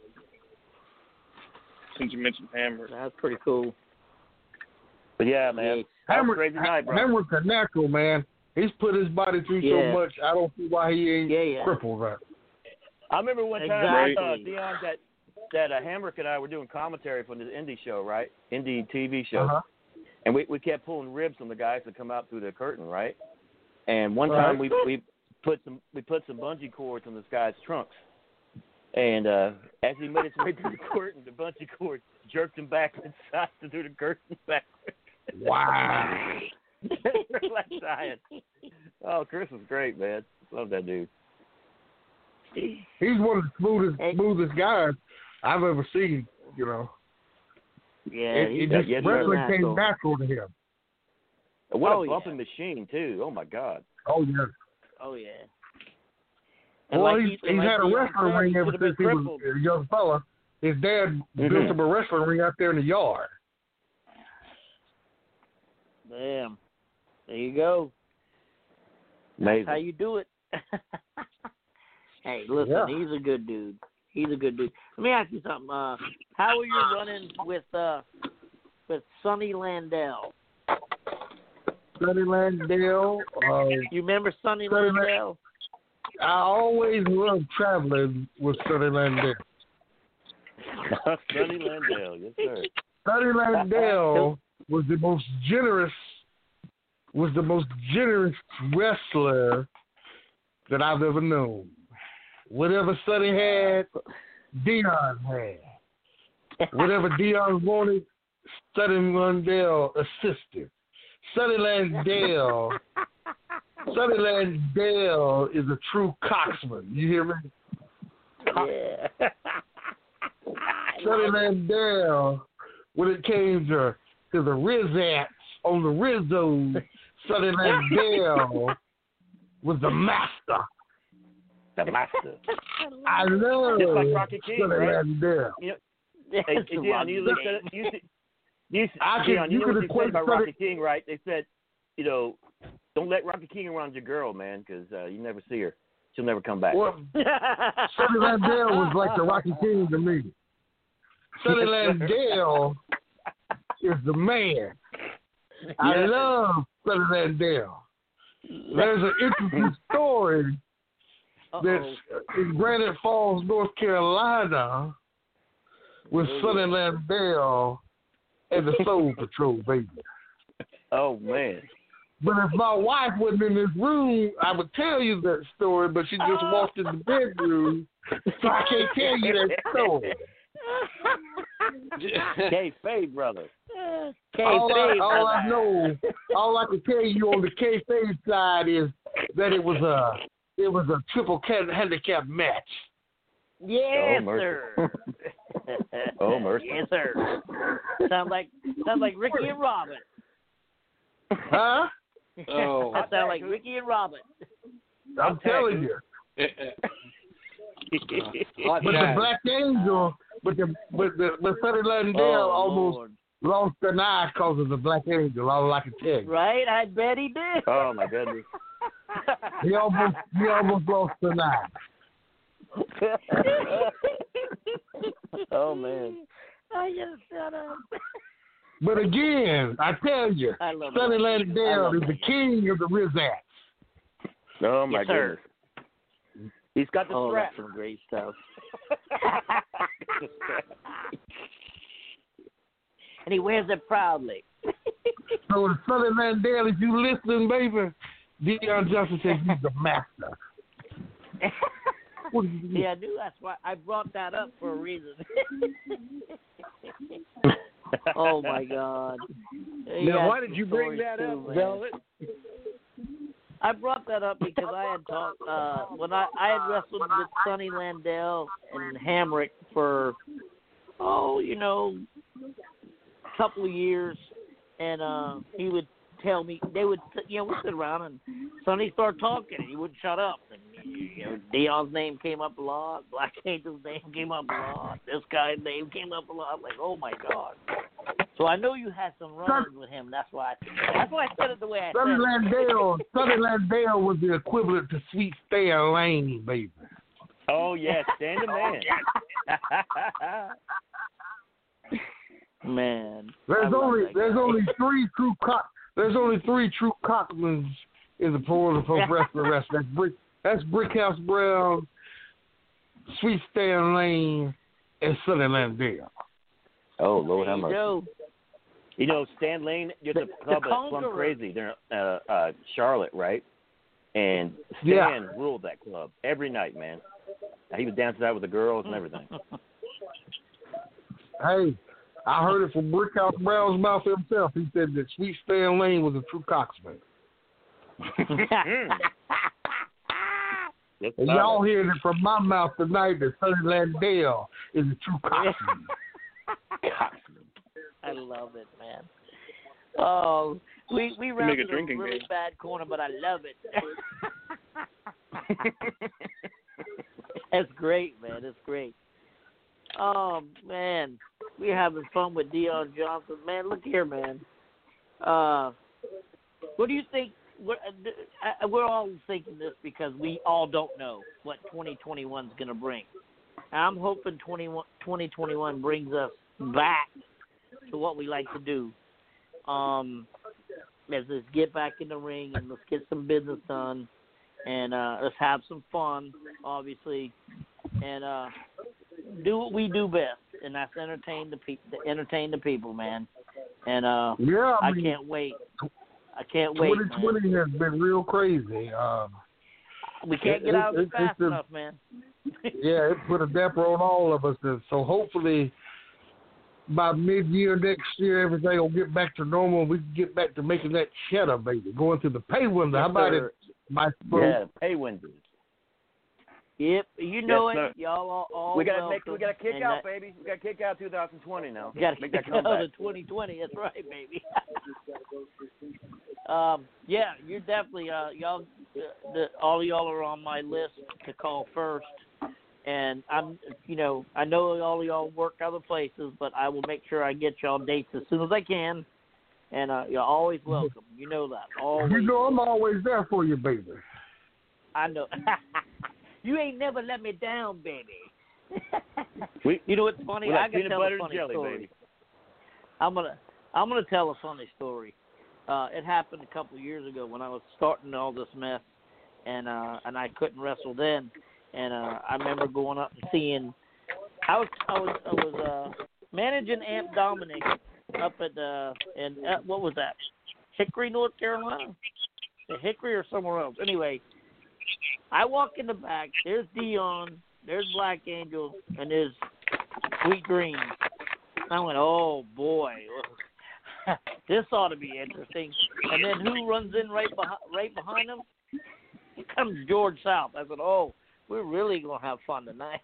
Since you mentioned Hammer. That's pretty cool. But yeah, man, that was a crazy night, bro. Hamrick's a natural, man. He's put his body through Yeah. so much. I don't see why he ain't Yeah, yeah. crippled right. I remember one time, Exactly. uh, Dion, that that uh, Hamrick and I were doing commentary for the indie show, right? Indie T V show, Uh-huh. and we we kept pulling ribs from the guys that come out through the curtain, right? And one Right. time we we put some we put some bungee cords on this guy's trunks, and uh, as he made his way through the curtain, the bungee cord jerked him back inside to through the curtain back. Wow. Like dying. Oh, Chris was great, man. Love that dude. He's one of the smoothest, Hey. smoothest guys I've ever seen, you know. Yeah, it he's it just yes, wrestling sir. came natural to him. What Oh, a yeah. bumping machine too. Oh my God. Oh, yeah. Oh yeah. And Well, like he's, he- he's like had a Dion wrestling said, ring he ever could have since been he was crippled. a young fella. His dad built Mhm. him a wrestling ring out there in the yard. Damn. There you go. Amazing. How you do it. Hey, listen, Yeah. he's a good dude. He's a good dude. Let me ask you something. Uh, how are you running with uh with Sonny Landell? Sonny Landell. Uh, You remember Sonny Sonny Lan- Landell? I always loved traveling with Sonny Landell. Sonny Landell, yes sir. Sonny Landell was the most generous, was the most generous wrestler that I've ever known. Whatever Sonny had, Dion had. Whatever Dion wanted, Sonny Landell assisted. Sonny Landell, Sonny Landell is a true coxman. You hear me? Yeah. Sonny Landell, when it came to to the Rizats on the Rizzo, Sonny Landell was the master. The master. I love Just like Rocky King, Sonny right? Landell. You know, That's hey, hey, Dion, you looked at it. You, you, I Dion, can- you you know can what you equate said about Sonny- Rocky King, right? They said, you know, don't let Rocky King around your girl, man, because uh, you never see her. She'll never come back. Well, Sonny Landell was like the Rocky King to me. Sonny Landell is the man. I Yes. love Sonny Landell. There's an interesting story that's Uh-oh. in Granite Falls, North Carolina, with Sonny Landell and the Soul Patrol, baby. Oh man. But if my wife wasn't in this room, I would tell you that story, but she just walked in the bedroom, so I can't tell you that story. K Fade brother. all I, K-Fade, all I brother. know, all I can tell you on the K-Fade side is that it was a it was a triple ca- handicap match. Yes, Oh, mercy. sir. Oh, mercy. Yes, sir. Sounds like sounds like Ricky and Robin. Huh? Oh. That sounds like Ricky and Robin. I'm telling you. Hot But the shot. Black Angel, but the but the but Sonny Landell Oh, almost Lord. lost an eye because of the Black Angel. All I can tell you. Right? I bet he did. Oh my goodness. He almost he almost lost an eye. Oh man. I just shut up. But again, I tell you, I love Sonny it. I Landell love is the it. king of the Rizats. Oh my Yes, sir. goodness. He's got the oh, strap. that's some great stuff. And he wears it proudly. So the Southern Landale, if you listen, baby, Deion Johnson says he's the master. Yeah, I knew that's why I brought that up for a reason. Oh my God! He Now, has why did some you bring stories that too, up, man. Velvet? I brought that up because I had talked uh, when I, I had wrestled with Sonny Landale and Hamrick for oh, you know, a couple of years, and uh, he would tell me they would, you know, we sit around and Sonny started talking, and he wouldn't shut up, and you know, Dion's name came up a lot, Black Angel's name came up a lot, this guy's name came up a lot. I'm like, oh my God! So I know you had some run-ins with him. That's why. I, that's why I said it the way I Sonny said Landale, it. Sonny Landale was the equivalent to Sweet Stan Lane, baby. Oh yes, stand the man. Man, There's I only love that there's guy. only three true cock there's only three true Cockmans in the world of pro wrestling wrestling. That's Brick that's Brickhouse Brown, Sweet Stan Lane, and Sonny Landale. Oh Lord, There have you mercy. go. You know, Stan Lane, there's The- a club the at Plum Conqueror. Crazy. They're uh, uh, Charlotte, right? And Stan Yeah. ruled that club every night, man. He was dancing out with the girls and everything. Hey, I heard it from Brickhouse Brown's mouth himself. He said that Sweet Stan Lane was a true coxman. Yes, And sir. y'all hearing it from my mouth tonight that Sonny Landale is a true coxman. I love it, man. Oh, we we ran make a into a drinking really game. bad corner, but I love it. That's great, man. That's great. Oh man, we're having fun with Deion Johnson, man. Look here, man. Uh, what do you think? We're, uh, we're all thinking this because we all don't know what twenty twenty-one is going to bring. I'm hoping twenty twenty-one brings us back to what we like to do. Um, let's just get back in the ring and let's get some business done, and uh, let's have some fun, obviously, and uh, do what we do best, and that's entertain the people. Entertain the people, man. And uh, Yeah, I I mean, can't wait. I can't wait, twenty man. twenty has been real crazy. Um, We can't it- get out of it- it fast it's a- enough, man. yeah, it put a damper on all of us. And so hopefully by mid-year next year, everything will get back to normal. We can get back to making that cheddar, baby, going to the pay window. How Yes, about sir. it, my Yeah, pay windows. Yep, you know Yes, it. Y'all all, all We gotta welcome. make, we gotta kick and out, that- baby. We gotta kick out two thousand twenty now. We got to make get that out comeback. of twenty twenty. That's right, baby. um, yeah, you're definitely uh, y'all. Uh, the, all of y'all are on my list to call first, and I'm, you know, I know all of y'all work other places, but I will make sure I get y'all dates as soon as I can. And uh, you're always welcome. You know that. Always. You know I'm always there for you, baby. I know. You ain't never let me down, baby. We, You know what's funny? we like I can peanut tell butter a and funny jelly, story. baby. I'm gonna I'm gonna tell a funny story. Uh, it happened a couple of years ago when I was starting all this mess, and uh, and I couldn't wrestle then. And uh, I remember going up and seeing. I was I was I was uh, managing Amp Dominic up at uh in uh, what was that? Hickory, North Carolina. Hickory or somewhere else. Anyway, I walk in the back. There's Dion. There's Black Angel, and there's Sweet Dreams. I went, oh boy, this ought to be interesting. And then who runs in right behind, right behind them? Here comes George South. I said, oh, we're really gonna have fun tonight.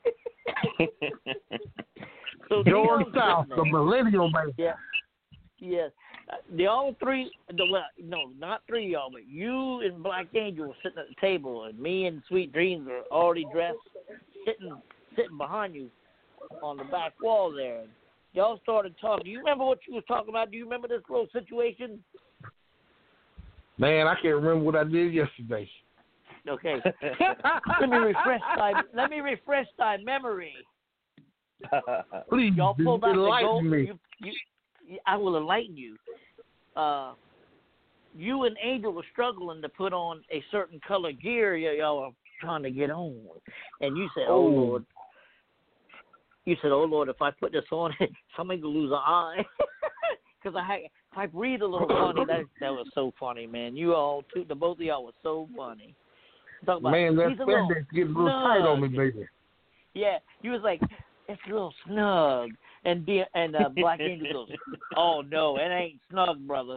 So George Dion's South, sitting the there. millennial man. Yeah. Yes. Uh, the all three, the, well, no, not three of y'all, but you and Black Angel were sitting at the table, and me and Sweet Dreams were already dressed, sitting sitting behind you on the back wall there. And y'all started talking. Do you remember what you was talking about? Do you remember this little situation? Man, I can't remember what I did yesterday. Okay. let me refresh thy let me refresh thy memory. Please, Y'all pulled out the enlighten gold. me. You, you, you, I will enlighten you. Uh, you and Angel were struggling to put on a certain color gear. Y- y'all were trying to get on. And you said, oh, Lord. You said, oh, Lord, if I put this on, somebody will lose an eye. Because I, I breathe a little funny. That that was so funny, man. You all, two, the both of y'all was so funny. Talk about, man, that little spandex getting a little tight on me, baby. Yeah, you was like, it's a little snug. And the, and uh, Black Angel goes, oh, no, it ain't snug, brother.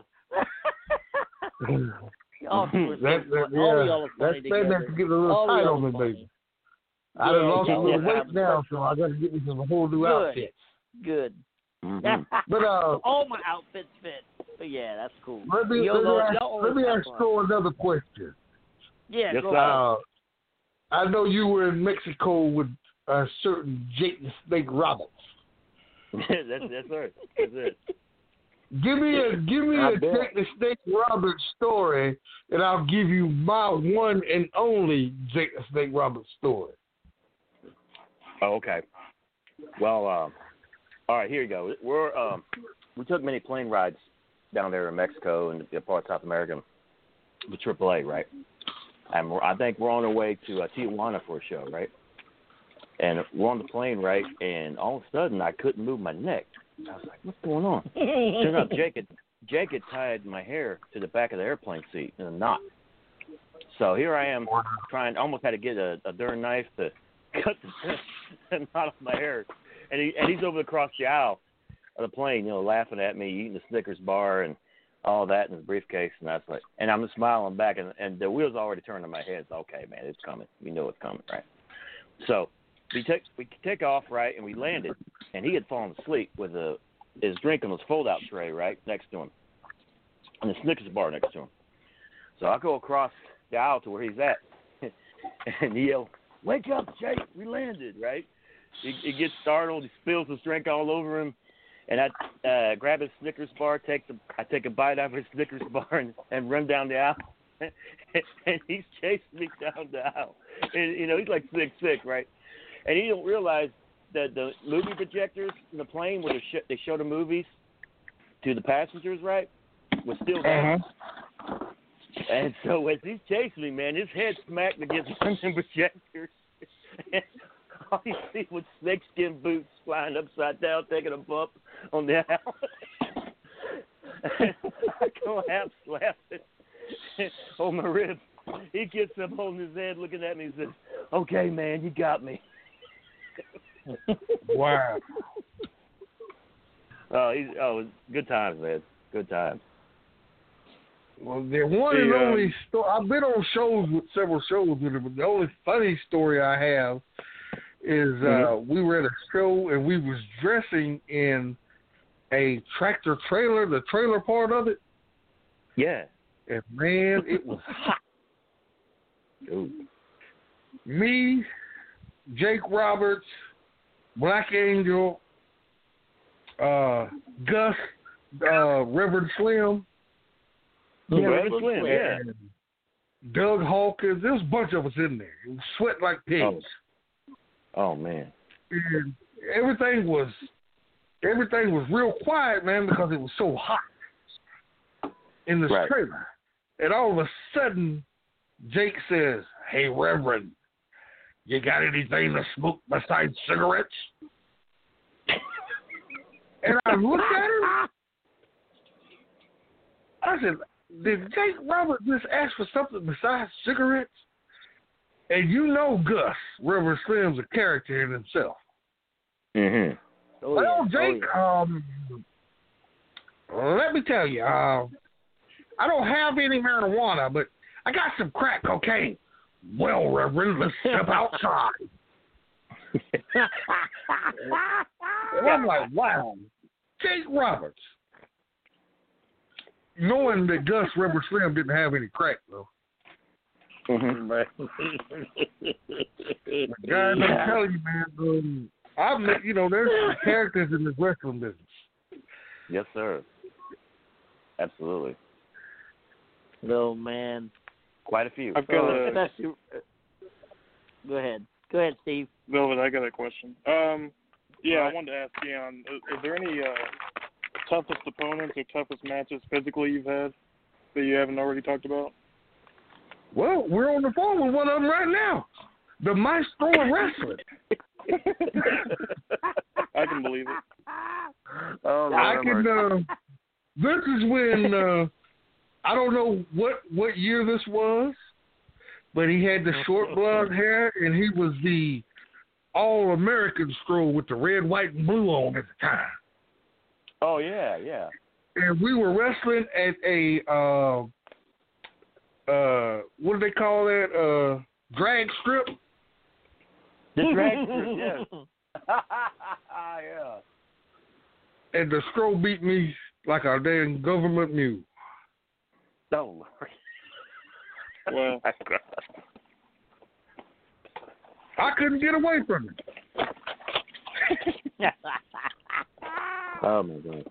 All two were so that, that, funny. All yeah, y'all are funny that together. spandex getting a little All tight y'all on me, funny. baby. I done Yeah, lost yeah, a little yeah, weight I'm now, so- so I got to get me some whole new Good. outfit. Good. Mm-hmm. But uh, all my outfits fit. But yeah, that's cool. let me, Yo, let me Lord, ask, y'all let me always ask have fun. Joe another question. Yeah, Yes, go sir. ahead. Uh, I know you were in Mexico with a certain Jake the Snake Roberts. that's that's right. That's it. Give me a give me I a bet. Jake the Snake Roberts story, and I'll give you my one and only Jake the Snake Roberts story. Oh, okay. Well, um, all right. Here you go. We're um, we took many plane rides down there in Mexico and the part of South America with triple A, right? And we're, I think we're on our way to uh, Tijuana for a show, right? And we're on the plane, right? And all of a sudden, I couldn't move my neck. I was like, "What's going on?" Turned out Jake had, Jake had tied my hair to the back of the airplane seat in a knot. So here I am, trying. Almost had to get a, a darn knife to cut the, the knot off my hair. And he and he's over across the aisle of the plane, you know, laughing at me, eating the Snickers bar and all that in his briefcase. And I was like, and I'm just smiling back, and, and the wheels already turned in my head. It's okay, man, it's coming. You know it's coming, right? So we take we take off, right, and we landed, and he had fallen asleep with a his drink on his fold-out tray, right, next to him, and the Snickers bar next to him. So I go across the aisle to where he's at, and he yells, "Wake up, Jake! We landed!" Right? He, he gets startled. He spills his drink all over him, and I uh, grab his Snickers bar. Take the I take a bite out of his Snickers bar and, and run down the aisle. And he's chasing me down the aisle. And you know he's like sick, sick, right? And he don't realize that the movie projectors in the plane where they, sh- they show the movies to the passengers, right, was still there. Uh-huh. And so as he's chasing me, man, his head smacked against one of the projectors. And all you see was snakeskin boots flying upside down, taking a bump on the aisle. I go half laughing on my ribs. He gets up holding his head, looking at me and says, "Okay, man, you got me." Wow. Oh, he's, oh, good times, man. Good times. Well, the one and The, um, only story. I've been on shows with several shows with him, but the only funny story I have is uh, Mm-hmm. we were at a show and we was dressing in a tractor trailer, the trailer part of it. Yeah. And man, it was hot. Ooh. Me, Jake Roberts, Black Angel, uh, Gus, uh, Reverend Slim, Yeah, Yeah, Reverend Reverend Slim, Slim. yeah. and Doug Hawkins. There was a bunch of us in there. It was sweat like pigs. Oh, man. And everything was everything was real quiet, man, because it was so hot in this Right. trailer. And all of a sudden, Jake says, "Hey, Reverend, you got anything to smoke besides cigarettes?" And I looked at him. I said, "Did Jake Roberts just ask for something besides cigarettes?" And you know Gus, Reverend Slim's a character in himself. Mm-hmm. Oh, Well, yeah. Jake, um, let me tell you, uh, I don't have any marijuana, but I got some crack cocaine. Well, Reverend, let's step outside. And I'm like, wow, Jake Roberts. Knowing that Gus, Reverend Slim didn't have any crack, though. Mm-hmm. Guys, I'm telling you, man, um, I've met, you know, there's some characters in this wrestling business. Yes, sir. Absolutely. No, man. Quite a few. I've got Uh, a especially, go ahead. Go ahead, Steve. Velvet. I got a question. Um, yeah, All right. I wanted to ask Dion: is, is there any uh, toughest opponents or toughest matches physically you've had that you haven't already talked about? Well, we're on the phone with one of them right now. The Maestro of Wrestling. I can believe it. Oh, I Lord, can. Uh, this is when uh, I don't know what what year this was, but he had the short blonde hair, and he was the All-American Stroll with the red, white, and blue on at the time. Oh yeah, yeah. And we were wrestling at a uh, uh, what do they call that? Uh, drag strip. The drag strip, yes. Yeah. And the Stroll beat me like a damn government mule. Oh Lord. Well, I couldn't get away from it. Oh my God.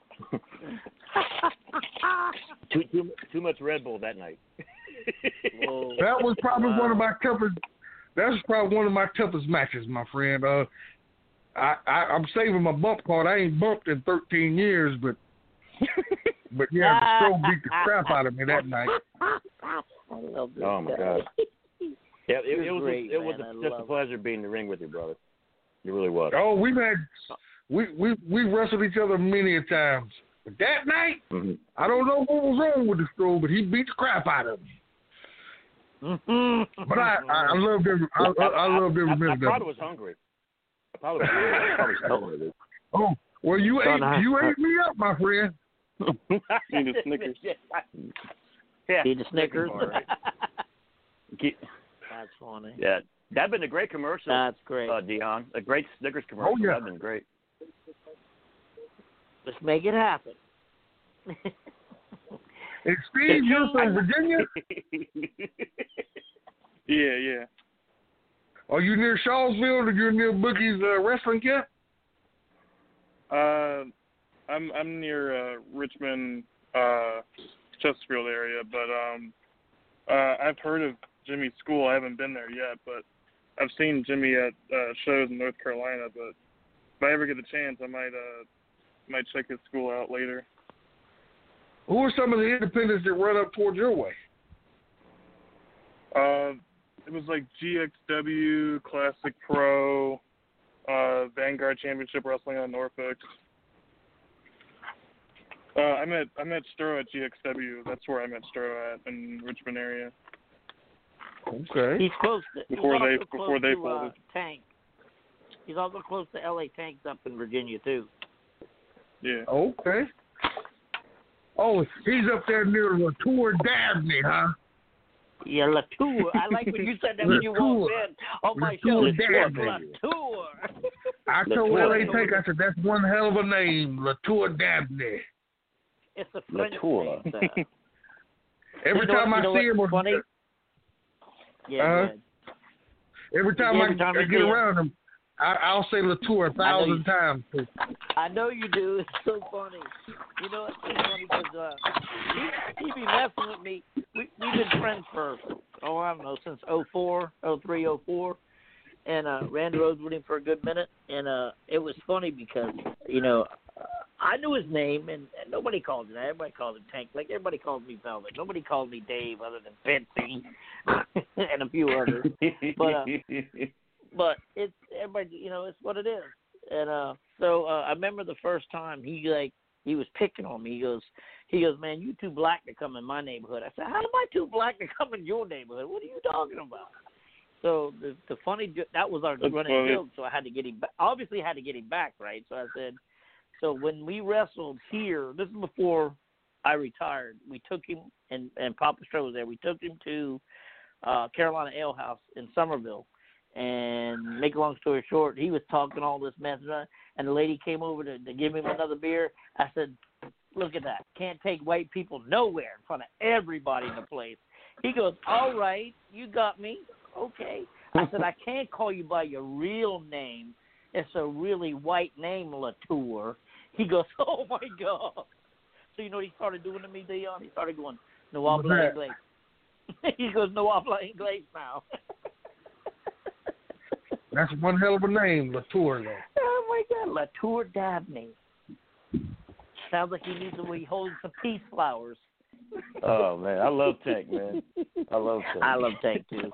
too, too too much Red Bull that night. That was probably wow. one of my toughest. That was probably one of my toughest matches, my friend. Uh, I, I I'm saving my bump card. I ain't bumped in thirteen years, but but yeah, the Stroll beat the crap out of me that night. I love this Oh my guy. God. Yeah, it, it was great, a, it was man. a, I just a love pleasure being in the ring with you, brother. It really was. Oh, we've had we we we wrestled each other many a times. But that night, mm-hmm. I don't know what was wrong with the Stroll, but he beat the crap out of me. But I, I, I loved every I, I, I loved every minute I, I of probably it. was hungry. I probably was hungry. I probably was hungry. Oh, well, you Son, ate I- you ate me up, my friend. need a Snickers. Yeah. See the Snickers. Keep- That's funny. Yeah, that'd been a great commercial. That's great. uh, Dion. A great Snickers commercial. Oh, yeah. That'd been great. Let's make it happen. And Steve, you're from Virginia? Yeah, yeah. Are you near Shawsville? Or you're near Boogie's uh, wrestling camp? Uh, I'm I'm near uh, Richmond, uh, Chesterfield area, but um, uh, I've heard of Jimmy's school. I haven't been there yet, but I've seen Jimmy at uh, shows in North Carolina. But if I ever get a chance, I might uh might check his school out later. Who are some of the independents that run up towards your way? Uh, it was like G X W, Classic Pro, uh, Vanguard Championship Wrestling on Norfolk. Uh, I met I met Stro at G X W. That's where I met Stro at in Richmond area. Okay. He's close to Before he's they- also before close they to, uh, folded. Tank. He's also close to L A Tanks up in Virginia too. Yeah. Okay. Oh, he's up there near Latour Dabney, huh? Yeah, Latour. I like when you said that when you Latour. walked in on my show. Latour Latour. Dabney. Latour. I told Latour. L A Tank, I said, that's one hell of a name, Latour Dabney. It's a French Latour. name. Uh, Every you know time what- I you know see him, what's funny? Yeah, Uh-huh. good. every time Every I, time I you get see him. around him, I, I'll say Latour a thousand you- times. I know you do. It's so funny. You know, it's so funny because uh, he, he be messing with me. We, we've been friends for, oh, I don't know, since oh four, oh three, oh four. And uh, ran the roads with him for a good minute. And uh, it was funny because, you know, uh, I knew his name, and, and nobody called him that. Everybody called him Tank. Like, everybody called me Velvet. Nobody called me Dave other than Betsy and a few others. But, uh, but it's, everybody, you know, it's what it is. And uh, so uh, I remember the first time he, like, he was picking on me. He goes, he goes, man, you too black to come in my neighborhood. I said, how am I too black to come in your neighborhood? What are you talking about? So the the funny jo- that was our That's running funny. joke. So I had to get him back. Obviously, had to get him back, right? So I said, so when we wrestled here, this is before I retired. We took him, and and Papa Stro was there. We took him to uh, Carolina Ale House in Somerville. And make a long story short, he was talking all this mess, and the lady came over to, to give him another beer. I said, look at that. Can't take white people nowhere in front of everybody in the place. He goes, all right, you got me. Okay. I said, I can't call you by your real name. It's a really white name, Latour. He goes, oh, my God. So you know what he started doing to me, Dion? He started going, no habla inglés. He goes, no habla inglés now. That's one hell of a name, Latour, though. Oh, my God, Latour Dabney. Sounds like he needs to be holding some peace flowers Oh man, I love Tank, man. I love Tank. I love Tank too.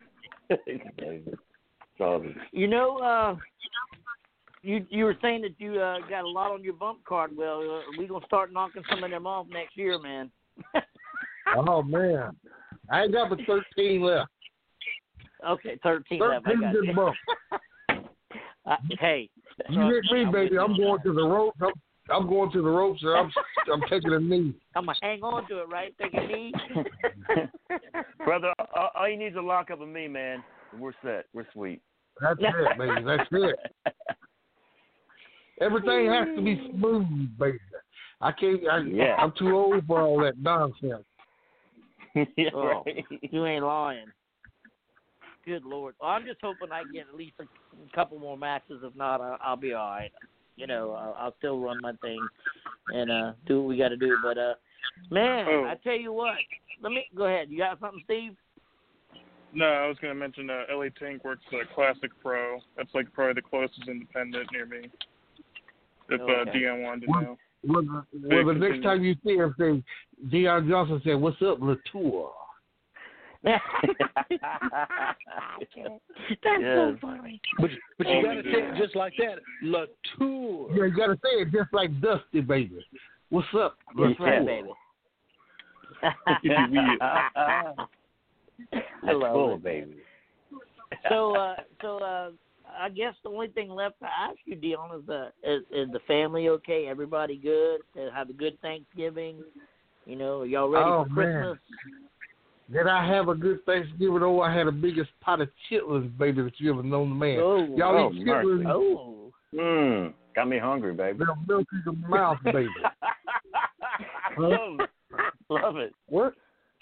Sorry. You know, uh, you you were saying that you uh, got a lot on your bump card. Well, uh, we gonna start knocking some of them off next year, man. Oh man, I ain't got but thirteen left. Okay, thirteen left. I got good you. bump. uh, hey, You hit me, I'm baby. I'm going to the ropes. I'm, I'm going to the ropes, and I'm I'm taking a knee. I'm gonna hang on to it, right? Take a knee. Brother, all, all you need is a lock up of me, man. We're set. We're sweet. That's it, baby. That's it. Everything has to be smooth, baby. I can't. I, Yeah. I'm too old for all that nonsense. Yeah, Oh, right. you ain't lying. Good Lord. Well, I'm just hoping I get at least a couple more matches. If not, I'll, I'll be all right. You know, I'll, I'll still run my thing and uh, do what we got to do. But, uh, man, Oh. I tell you what. Let me go ahead. You got something, Steve? No, I was going to mention uh, L A Tank works at Classic Pro. That's like probably the closest independent near me. If uh, Okay. Dion wanted to know. Well, the, well, the next time you see him, say, Deion Johnson said, "What's up, Latour?" That's Yes. so funny. But, but you got to say it just like that. Latour. Yeah, you got to say it just like Dusty, baby. What's up, That's Latour? right, baby. I love Cool, it. baby. So, uh, so uh, I guess the only thing left to ask you, Dion, is the is, is the family okay? Everybody good? They have a good Thanksgiving? You know, y'all ready Oh, for man. Christmas? Did I have a good Thanksgiving? Oh, I had the biggest pot of chitlins, baby, that you ever known the man. Oh, Y'all oh, eat mercy. chitlins, oh. Mm, got me hungry, baby. they'll melt in your mouth, baby. love, love it. What?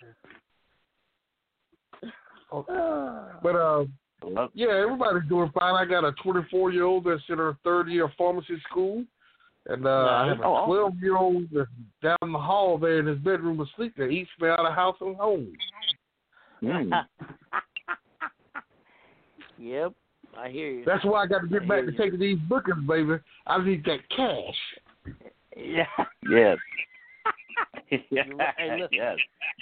Oh, but, uh, Love yeah, everybody's doing fine. I got a twenty-four-year-old that's in her third year of pharmacy school. And uh, I have a Oh, awesome. twelve-year-old that's down the hall there in his bedroom asleep that eats me out of house and home. Mm. Yep, I hear you. That's why I got to get I back hear to you. taking these bookings, baby. I need that cash. Yeah. Yes. yes. Hey, listen. Yes.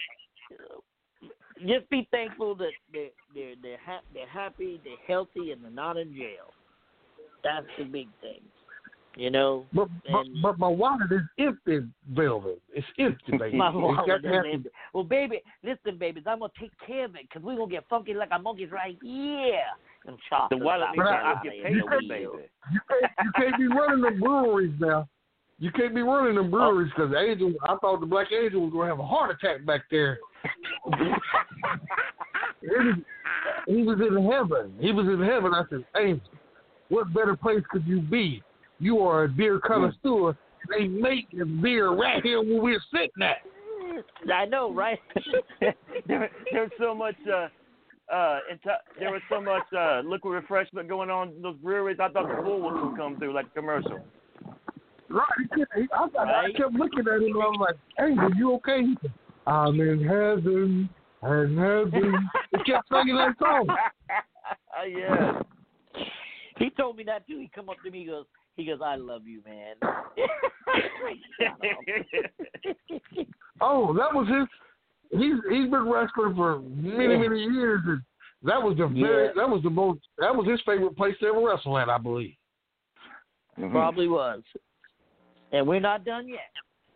Just be thankful that they're they're they're, ha- they're happy, they're healthy, and they're not in jail. That's the big thing, you know. But but, And- but my wallet is empty, Velvet. It's empty, baby. My It's wallet got is to have- empty. Well, baby, listen, babies, I'm gonna take care of it because we're gonna get funky like our monkeys right here and chop The wallet top needs But to I- look out your there paper, in the baby. wheel. You can't, you can't be running them breweries now. You can't be running them breweries because Angel. I thought the Black Angel was gonna have a heart attack back there. He was, he was in heaven. He was in heaven. I said, Angel, what better place could you be? You are a beer connoisseur. They make the beer right here where we're sitting at. I know, right? there, there's so much. Uh, uh, enti- there was so much uh, liquid refreshment going on in those breweries. I thought the bull was gonna come through like a commercial. Right. He kept, he, I, I, I Right. kept looking at him and I was like, Angel, you okay? He said, I'm in heaven. I'm in heaven. He kept singing that song. yeah. He told me that too. He come up to me, he goes, he goes, I love you, man. Oh, that was his. He's he's been wrestling for many many years, and that was the very Yeah. that was the most that was his favorite place to ever wrestle at, I believe. Mhm. Probably was. And we're not done yet.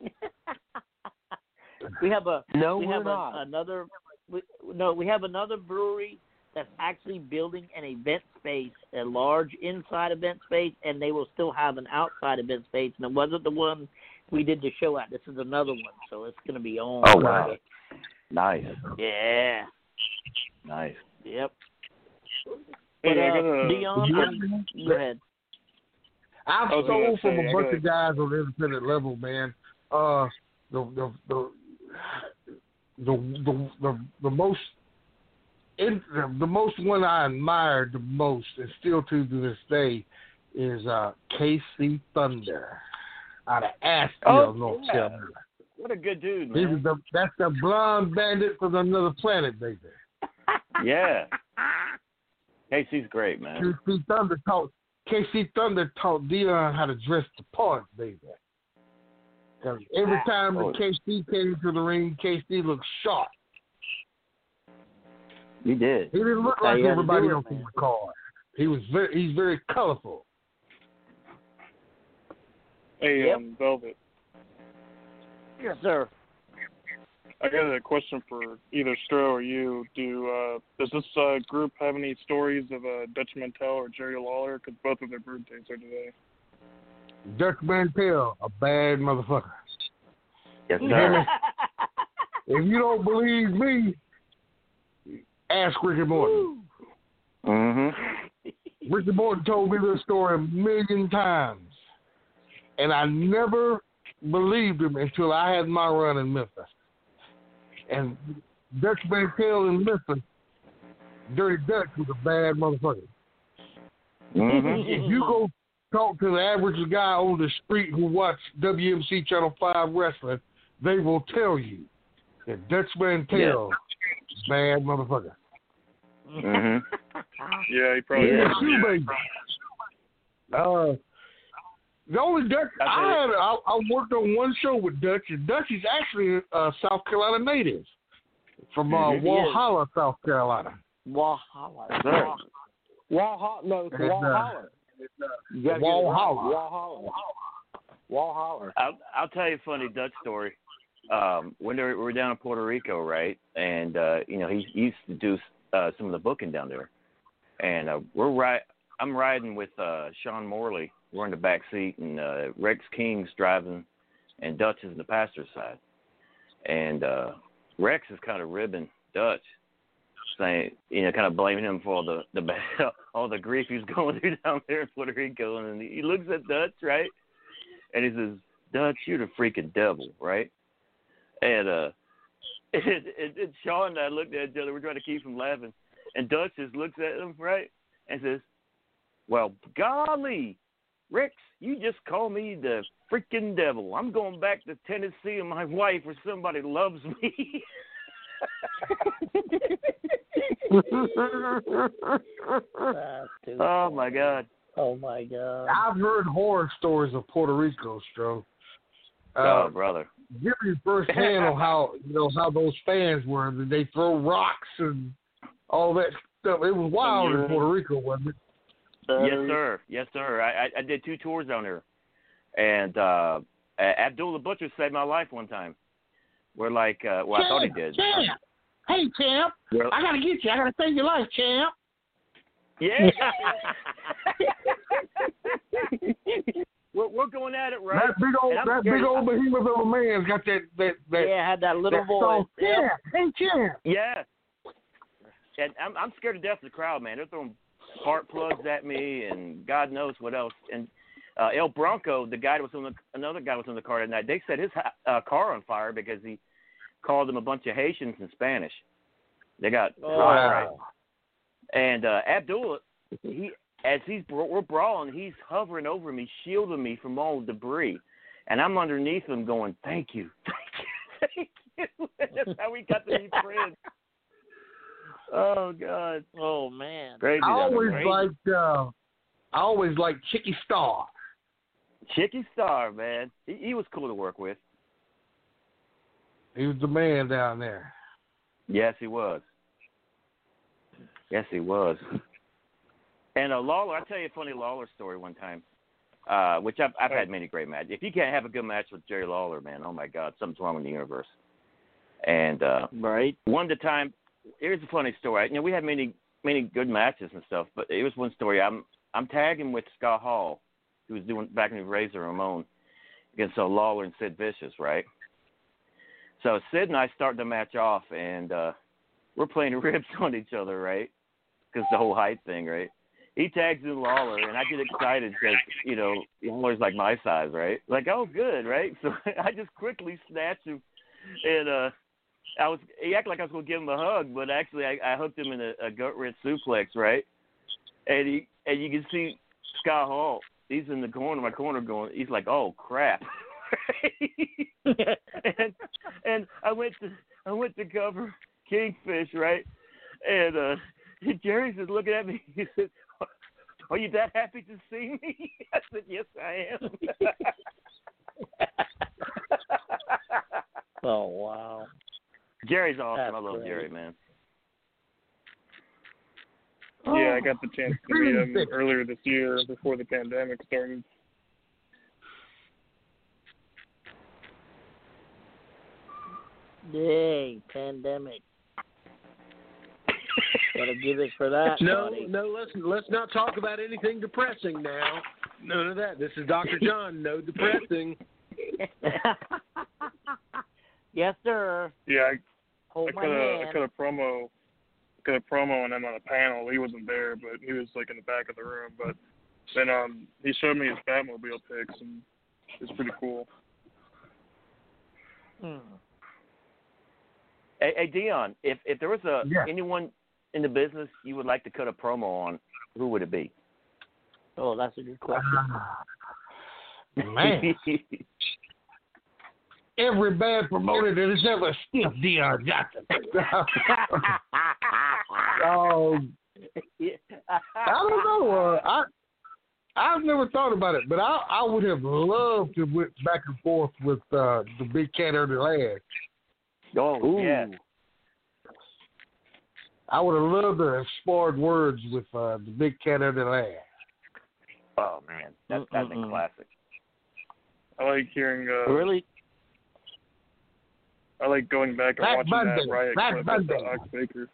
we have a No, we we're have not. A, another we, no, we have another brewery that's actually building an event space, a large inside event space, and they will still have an outside event space. And it wasn't the one we did the show at. This is another one, so it's going to be on. Oh wow. Nice. Yeah. Nice. Yep. Hey, But, I uh, got a- Dion, Yeah. um, go ahead. I've I was gonna sold from say, a I bunch gotta- of guys on the independent level, man. Uh, the the the the the, the, the most in, the, the most one I admired the most, and still to this day, is uh, K C Thunder out of Asheville, Oh, North yeah. Carolina. What a good dude, He man. was the, that's the blonde bandit from another planet, baby. Yeah. Casey's great, man. K C Thunder taught K C Thunder taught Dion how to dress the part, baby. 'Cause every time Oh. that K C came to the ring, K C looked sharp. You did. He didn't look That's how like you had to everybody do it, else on man. the card. He was very, he's very colorful. Hey, Yep. um, Velvet. Yes, sir. I got a question for either Stro or you. Do uh, does this uh, group have any stories of uh, Dutch Mantell or Jerry Lawler? Because both of their birthdays are today. Dutch Mantell, a bad motherfucker. Yes, You sir. hear me? If you don't believe me, ask Ricky Morton. Mm-hmm. Ricky Morton told me this story a million times, and I never believed him until I had my run in Memphis. And Dutch Mantell in Memphis, Dirty Dutch was a bad motherfucker. Mm-hmm. If you go talk to the average guy on the street who watch W M C Channel five wrestling, they will tell you that Dutch Mantell is a bad motherfucker. Mm-hmm. Yeah, he probably Even is. Shoemaker. Uh, the only Dutch I I tell you- had, I, I worked on one show with Dutch, and Dutch is actually a South Carolina native from uh, Mhm. He is. Walhalla, South Carolina. Walhalla. Sir. Walhalla. No, it's And, uh, Walhalla. You gotta get it right. Walhalla. Walhalla. Walhalla. I'll, I'll tell you a funny Dutch story. Um, when they were, we were down in Puerto Rico, right? And, uh, you know, he, he used to do uh, some of the booking down there. And uh, we're right. I'm riding with uh, Sean Morley. We're in the back seat, and uh, Rex King's driving, and Dutch is in the passenger side. And uh, Rex is kind of ribbing Dutch, saying, you know, kind of blaming him for all the, the all the grief he's going through down there in Puerto Rico. And he looks at Dutch, right? And he says, Dutch, you're the freaking devil, right? And uh, and, and, and Sean and I looked at each other. We're trying to keep from laughing. And Dutch just looks at him, right, and says, well, golly, Rex, you just call me the freaking devil. I'm going back to Tennessee and my wife where somebody loves me. Oh, my God. Oh, my God. I've heard horror stories of Puerto Rico, Stro. Uh, Oh, brother. give you firsthand on how you know how those fans were. That they throw rocks and all that stuff. It was wild in Puerto Rico, wasn't it? Yes, sir. Yes, sir. I, I, I did two tours down there. And uh, Abdullah Butcher saved my life one time. We're like, uh, well, I thought he did. Champ. Hey, champ. Well, I gotta get you. I gotta save your life, champ. yeah. we're, we're going at it, right? That big old, And I'm that scared- big old behemoth of a man's got that, that, that. Yeah, had that little that voice. song. Yep. Yeah. Hey, champ. Yeah. And I'm, I'm scared to death of the crowd, man. They're throwing spark plugs at me and God knows what else. And uh, El Bronco, the guy that was on the, another guy was on the car that night, they set his uh, car on fire because he called them a bunch of Haitians in Spanish. They got Oh, hot, wow. right? And uh, Abdullah, he as he's we're brawling, he's hovering over me, shielding me from all debris, and I'm underneath him, going, "Thank you, thank you, thank you." That's how we got to be friends. Oh God! Oh, man. Crazy. I down there, always crazy. liked. Uh, I always liked Chicky Star. Chicky Star, man. He, he was cool to work with. He was the man down there. Yes, he was. Yes, he was. And uh, Lawler, I'll tell you a funny Lawler story one time, uh, which I've, I've had many great matches. If you can't have a good match with Jerry Lawler, man, oh, my God, something's wrong in the universe. And uh, Right. one the time, here's a funny story. You know, we had many many good matches and stuff, but it was one story. I'm I'm tagging with Scott Hall, who was doing back in the Razor Ramon, against uh, Lawler and Sid Vicious, right? So Sid and I start the match off, and uh, we're playing ribs on each other, right? Because the whole height thing, right? He tags in Lawler, and I get excited because, you know, Lawler's like my size, right? Like, oh, good, right? So I just quickly snatch him, and uh, I was he acted like I was going to give him a hug, but actually I, I hooked him in a, a gut-wrench suplex, right? And he and you can see Scott Hall. He's in the corner, my corner, going. He's like, oh crap. and and I went to I went to cover Kingfish, right? And uh, Jerry's just looking at me. He said, "Are you that happy to see me?" I said, "Yes, I am." Oh wow. Jerry's awesome. That's I love great. Jerry, man. Yeah, I got the chance to meet him earlier this year before the pandemic started. Dang, pandemic. Gotta give it for that. No, buddy. no, let's let's not talk about anything depressing now. None of that. This is Doctor John. No depressing. Yes, sir. Yeah, I, Hold I my cut a hand. I cut a promo, cut a promo on him on a panel. He wasn't there, but he was like in the back of the room. But then um, he showed me his Batmobile pics, and it's pretty cool. Hmm. Hey, hey Dion, if if there was a Yeah. anyone in the business you would like to cut a promo on, who would it be? Oh, that's a good question. Man, every bad promoter that has ever stiffed Dion Johnson. um, I don't know. Uh, I I've never thought about it, but I I would have loved to went back and forth with uh, the big cat or the lad. Oh, Ooh. yeah. I would have loved to have sparred words with uh, the big cat or the lad. Oh, man. That's, that's a Mm-mm-mm. classic. I like hearing. Uh, Really? I like going back and Black watching Monday, that riot Black clip with uh, Monday. Ox Baker.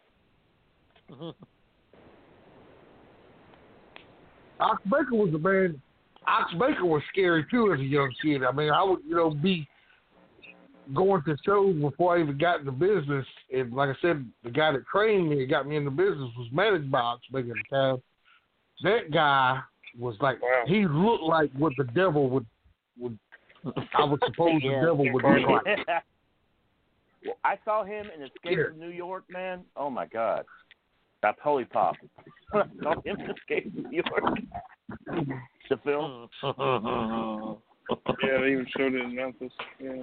Ox Baker was a man. Ox Baker was scary too as a young kid. I mean, I would, you know, be going to shows before I even got into business. And like I said, the guy that trained me and got me into business was managed by Ox Baker at the time. That guy was like, Wow. he looked like what the devil would, would I would suppose Yeah. the devil would look like. Well, I saw him in Escape Yeah. from New York, man. Oh, my God. That's holy pop. I saw him in Escape from New York. The film. Yeah, they even showed it in Memphis. Yeah.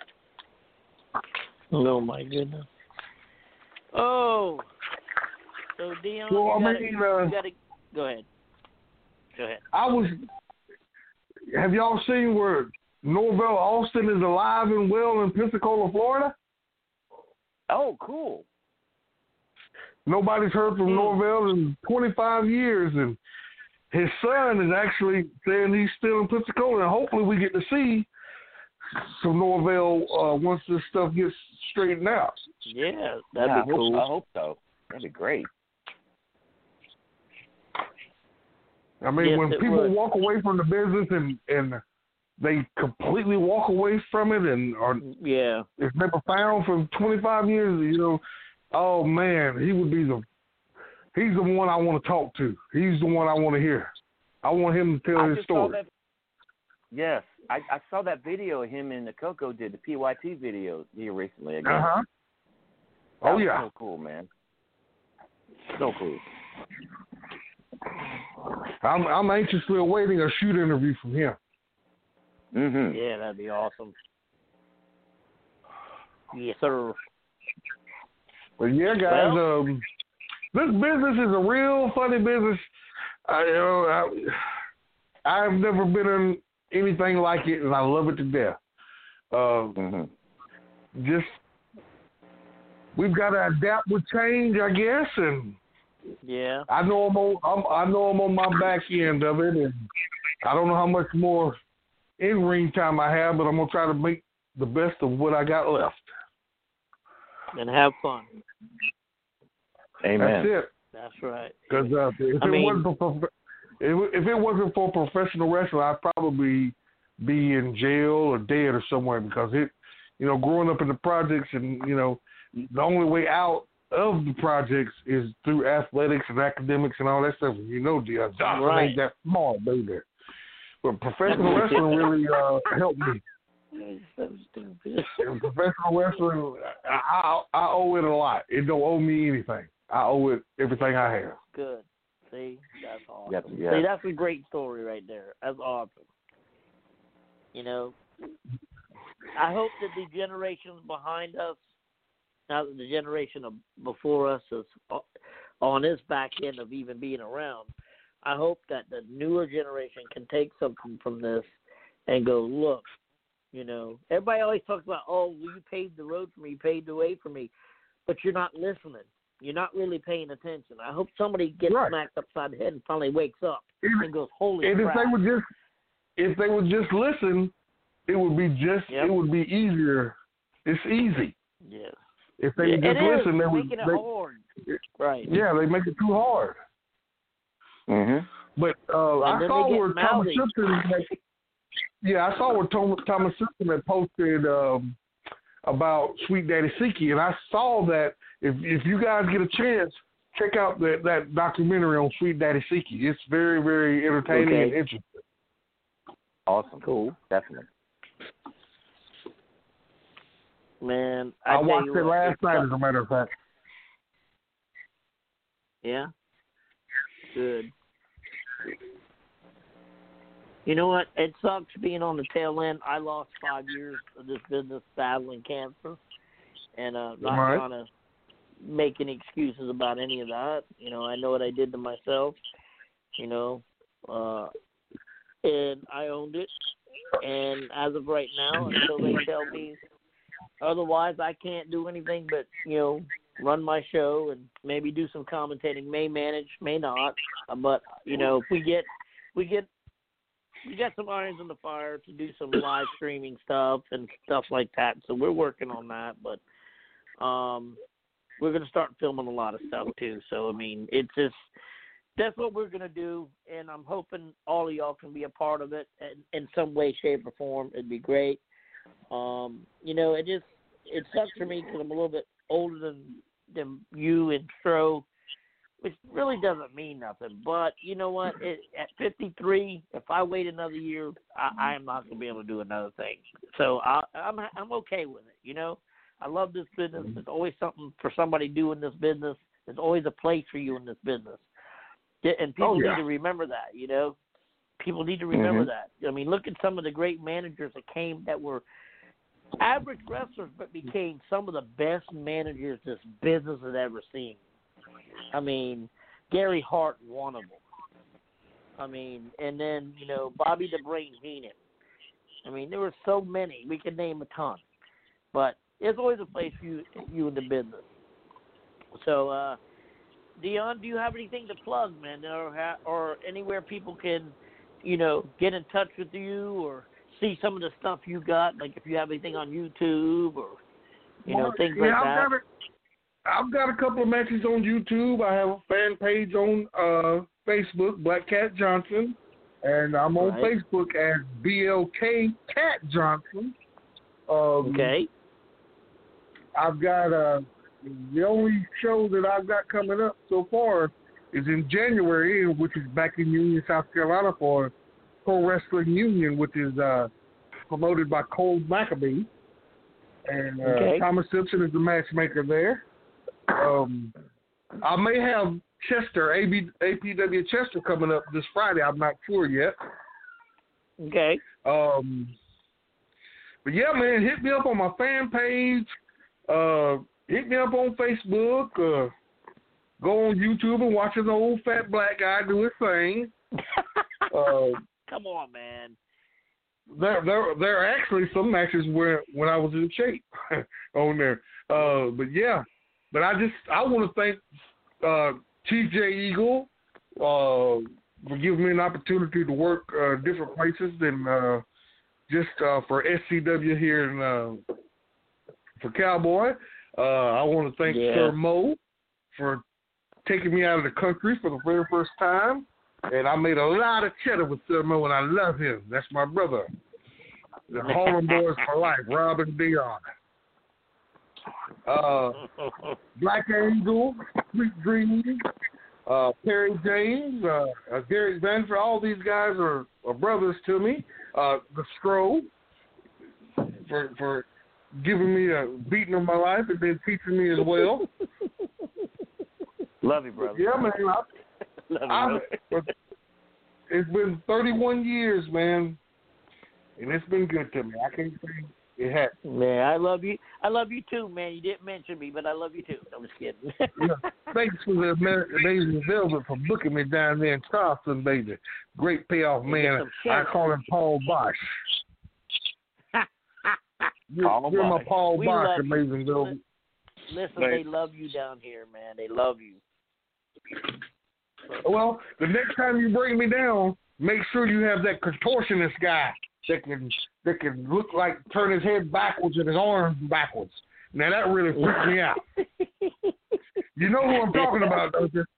Oh my goodness. Oh. So Dion, Well, you I gotta, mean, uh, you gotta go ahead. Go ahead. I was, have y'all seen where Norvell Austin is alive and well in Pensacola, Florida? Oh, cool. Nobody's heard from Hmm. Norvell in twenty-five years, and his son is actually saying he's still in Pensacola, and hopefully we get to see some Norvell uh, once this stuff gets straightened out. Yeah, that'd Yeah, be I cool. Hope, I hope so. That'd be great. I mean, Yes, when it people would. walk away from the business and, and they completely walk away from it and are Yeah. it's never found for twenty-five years, you know, oh, man, he would be the he's the one I want to talk to. He's the one I want to hear. I want him to tell I his just saw story. that. Yes, I, I saw that video of him and the Coco did the P Y T video here recently again. Uh-huh. That Oh, was yeah. So cool, man. So cool. I'm, I'm anxiously awaiting a shoot interview from him. Mm-hmm. Yeah, that'd be awesome. Yes, sir. But, yeah, guys, um, this business is a real funny business. I, you know, I, I've never been in anything like it, and I love it to death. Uh, Mm-hmm. just we've got to adapt with change, I guess, and Yeah. I know I'm on. I'm, I know I'm on my back end of it, and I don't know how much more in ring time I have, but I'm gonna try to make the best of what I got left. And have fun. Amen. That's it. That's right. Because uh, if I it mean- wasn't for prof- if, if it wasn't for professional wrestling, I'd probably be in jail or dead or somewhere. Because it, you know, growing up in the projects, and you know, the only way out of the projects is through athletics and academics and all that stuff. You know, the uh, Johnson Right. ain't that smart, baby. But professional wrestling really uh, helped me. So stupid. And professional wrestling, I, I, I owe it a lot. It don't owe me anything. I owe it everything I have. Good. See, that's awesome. Yep, yeah. See, that's a great story right there. That's awesome. You know, I hope that the generations behind us, now that the generation of before us is on this back end of even being around, I hope that the newer generation can take something from this and go, look, You know, everybody always talks about, oh, well, you paved the road for me, you paved the way for me, but you're not listening. You're not really paying attention. I hope somebody gets right. smacked upside the head and finally wakes up and, and goes, holy and crap. if they would just, if they would just listen, it would be just, yep. it would be easier. It's easy. Yes. If they would it just is. listen, they would. Making it they, hard. Right. Yeah, they make it too hard. Mhm. But uh, I saw where Thomas mouthy. Simpson. Had, yeah, I saw where Tom, Thomas Simpson had posted um, about Sweet Daddy Siki, and I saw that if if you guys get a chance, check out that, that documentary on Sweet Daddy Siki. It's very, very entertaining okay. and interesting. Awesome. Cool. Definitely. Man, I, I watched you it what, last night, sucks. as a matter of fact. Yeah? Good. You know what? It sucks being on the tail end. I lost five years of this business battling cancer, and uh, not right. trying to make any excuses about any of that. You know, I know what I did to myself, you know, uh, and I owned it. And as of right now, until they tell me otherwise, I can't do anything but, you know, run my show and maybe do some commentating. May manage, may not. But, you know, if we get, we get, we got some irons in the fire to do some live streaming stuff and stuff like that. So we're working on that. But um, we're going to start filming a lot of stuff too. So, I mean, it's just, that's what we're going to do. And I'm hoping all of y'all can be a part of it in, in some way, shape, or form. It'd be great. Um, you know, it just, it sucks for me because I'm a little bit older than, than you and Stro, which really doesn't mean nothing. But you know what? It, at fifty-three, if I wait another year, I, I am not going to be able to do another thing. So I, I'm I'm okay with it. You know, I love this business. There's always something for somebody doing this business. There's always a place for you in this business, and people oh, yeah. need to remember that. You know, people need to remember mm-hmm. that. I mean, look at some of the great managers that came that were average wrestlers, but became some of the best managers this business has ever seen. I mean, Gary Hart, one of them. I mean, and then, you know, Bobby the Brain Heenan. I mean, there were so many. We could name a ton. But there's always a place for you, you in the business. So, uh, Dion, do you have anything to plug, man, or ha- or anywhere people can, you know, get in touch with you or see some of the stuff you got, like if you have anything on YouTube or, you know, well, things yeah, like I've that? Got a, I've got a couple of matches on YouTube. I have a fan page on uh, Facebook, Black Cat Johnson, and I'm on right. Facebook as B L K Cat Johnson. Um, okay. I've got uh, the only show that I've got coming up so far is in January, which is back in Union, South Carolina for Pro Wrestling Union, which is uh, promoted by Cole Maccabee. And uh, okay. Thomas Simpson is the matchmaker there. Um, I may have Chester, A P W Chester, coming up this Friday. I'm not sure yet. Okay. Um, but yeah, man, hit me up on my fan page. Uh, hit me up on Facebook. Uh, go on YouTube and watch an old fat black guy do his thing. uh, Come on, man. There, there, there are actually some matches where when I was in shape on there. Uh, but yeah, but I just I want to thank uh, Chief J Eagle uh, for giving me an opportunity to work uh, different places than uh, just uh, for S C W here in uh, for Cowboy. Uh, I want to thank yeah. Sir Mo for taking me out of the country for the very first time. And I made a lot of cheddar with Sir Mo, and I love him. That's my brother. The Harlem Boys for life, Rob and Dion. Uh, Black Angel, Sweet Dreams, uh, Perry James, uh, uh, Derek Vanford, all these guys are, are brothers to me. Uh, the Scroll for for giving me a beating of my life and then teaching me as well. Love you, brother. Yeah, man. I, Love you, I, it's been thirty-one years, man, and it's been good to me. I can't say it has. Man, I love you. I love you too, man. You didn't mention me, but I love you too. I'm just kidding. Yeah. Thanks for the amazing Velvet for booking me down there in Charleston, baby. Great payoff, man. I call him Paul Bosch. You're, Paul you're my Bach. Paul We Bach, love you. amazing though. Li- Listen, Nice. they love you down here, man. They love you. Well, the next time you bring me down, make sure you have that contortionist guy that can that can look like turn his head backwards and his arms backwards. Now that really freaks me out. You know who I'm talking about, don't you?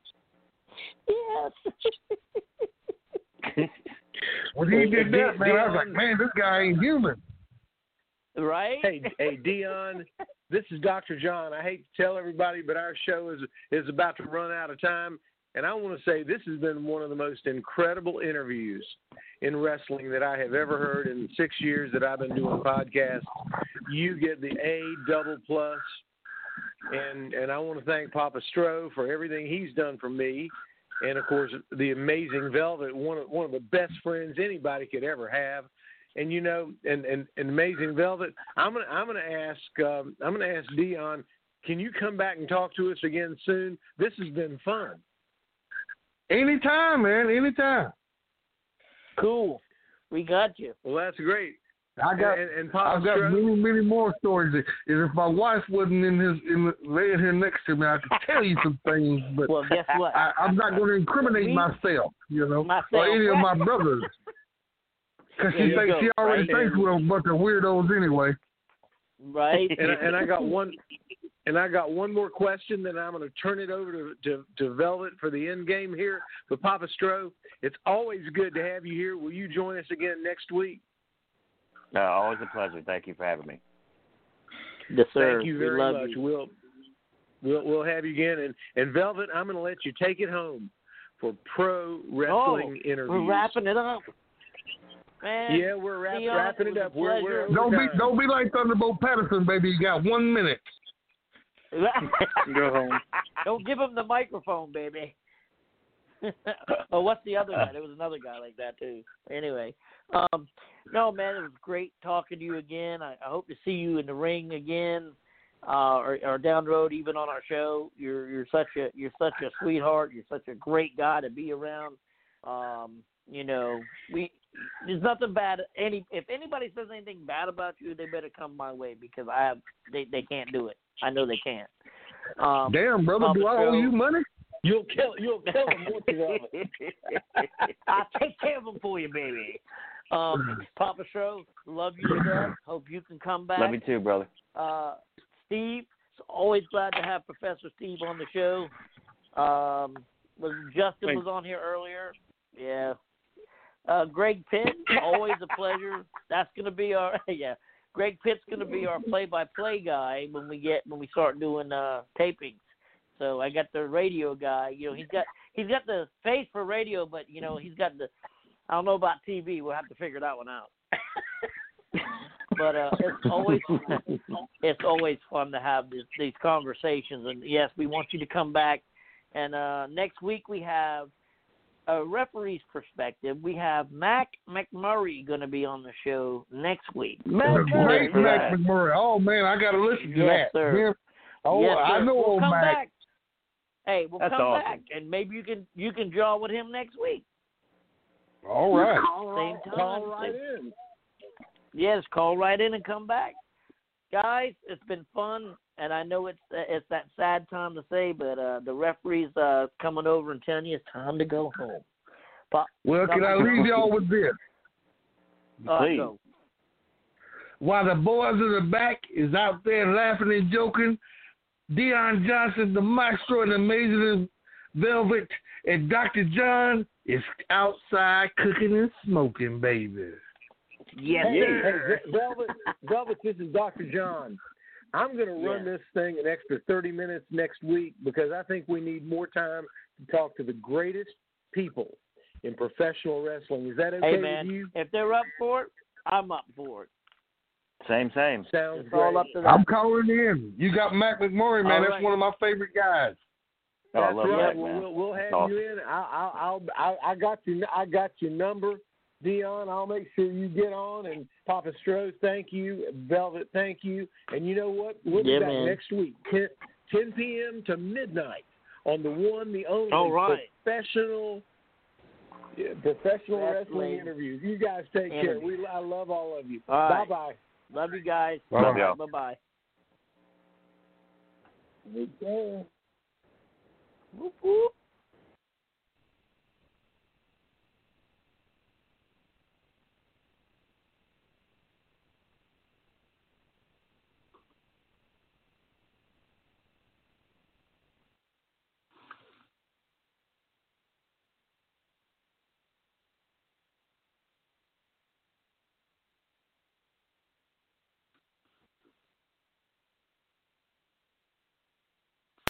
Yes. When he did that, man, I was like, Dion- man, this guy ain't human. Right? Hey, hey, Dion, this is Doctor John. I hate to tell everybody, but our show is is about to run out of time, and I want to say this has been one of the most incredible interviews in wrestling that I have ever heard in the six years that I've been doing podcasts. You get the A double plus, and and I want to thank Papa Stro for everything he's done for me, and of course the amazing Velvet, one of one of the best friends anybody could ever have. And you know, and, and, and amazing Velvet, I'm gonna I'm gonna ask um, I'm gonna ask Dion, can you come back and talk to us again soon? This has been fun. Anytime, man, anytime. Cool. We got you. Well, that's great. I got and, and Papa I've got Stro- many, many more stories. Is if my wife wasn't in his in the, laying here next to me, I could tell you some things, but Well, guess what? I, I'm not going to incriminate Me- myself, you know, Myself. or any of my brothers. Because There she you thinks go, she already right? thinks we're a bunch of weirdos anyway. Right? and, I, and I got one, and I got one more question. Then I'm going to turn it over to, to to Velvet for the end game here. But Papa Stro, it's always good to have you here. Will you join us again next week? No, always a pleasure. Thank you for having me. Yes, sir. Thank you We very love much. you. We'll we'll we'll have you again. And and Velvet, I'm going to let you take it home for pro wrestling Oh, interviews. we're wrapping it up. Man, Yeah, we're wrap, Dion, wrapping it it was up. a We're, pleasure. we're Don't be overtime. don't be like Thunderbolt Patterson, baby. You got one minute. Go home. Don't give him the microphone, baby. Oh, what's the other guy? There was another guy like that too. Anyway, um, no, man, it was great talking to you again. I, I hope to see you in the ring again, uh, or, or down the road, even on our show. You're you're such a you're such a sweetheart. You're such a great guy to be around. Um, you know, we there's nothing bad. Any if anybody says anything bad about you, they better come my way because I have they they can't do it. I know they can't. Um, Damn, brother, Papa do I owe Stro- you money? You'll kill you'll kill him once you love it. I'll take care of them for you, baby. Um, Papa Stro, love you to death. Hope you can come back. Love you too, brother. Uh, Steve, it's always glad to have Professor Steve on the show. Um, was Justin Thanks. was on here earlier. Yeah. Uh, Greg Pitt, always a pleasure. That's gonna be our yeah. Greg Pitt's gonna be our play-by-play guy when we get when we start doing uh, tapings. So I got the radio guy. You know, he's got he's got the face for radio, but you know he's got the I don't know about T V. We'll have to figure that one out. But uh, it's always it's always fun to have this, these conversations. And yes, we want you to come back. And uh, next week we have a referee's perspective. We have Mac McMurray going to be on the show next week. The So, great for Mac that. McMurray. Oh man, I gotta listen to Yes, that. sir. Yeah. Oh, yes, I sir. know we'll old come Mac. back. Hey, we'll That's come awesome. back, and maybe you can you can jaw with him next week. All right. Same time. Call right Same- in. Yes, call right in and come back, guys. It's been fun, and I know it's it's that sad time to say, but uh, the referee's uh, coming over and telling you it's time to go home. Pop, Well, can I leave y'all with this? uh, Please. go. While the boys in the back is out there laughing and joking, Dion Johnson, the maestro and amazing Velvet, and Doctor John is outside cooking and smoking, baby. Yes, Hey, sir. hey, Velvet, Velvet, this is Doctor John. I'm going to run Yeah. this thing an extra thirty minutes next week because I think we need more time to talk to the greatest people in professional wrestling. Is that okay Hey, man, with you? if they're up for it, I'm up for it. Same, same. Sounds It's great. all up to them. I'm calling in. You got Mac McMurray, man. All That's right. one of my favorite guys. Oh, I That's love right. that, Well, man. we'll, we'll have That's awesome. you in. I, I, I'll, I, I got you. I got your number, Dion. I'll make sure you get on. And Papa Stro, thank you. Velvet, thank you. And you know what? We'll be Yeah, back man. next week, ten, ten p.m. to midnight, on the one, the only All right. professional, yeah, professional wrestling Wrestling interviews. You guys take care. interview. We, I love all of you. All Bye right. bye. Love you guys. Love y'all. Bye-bye. Okay. Whoop, whoop.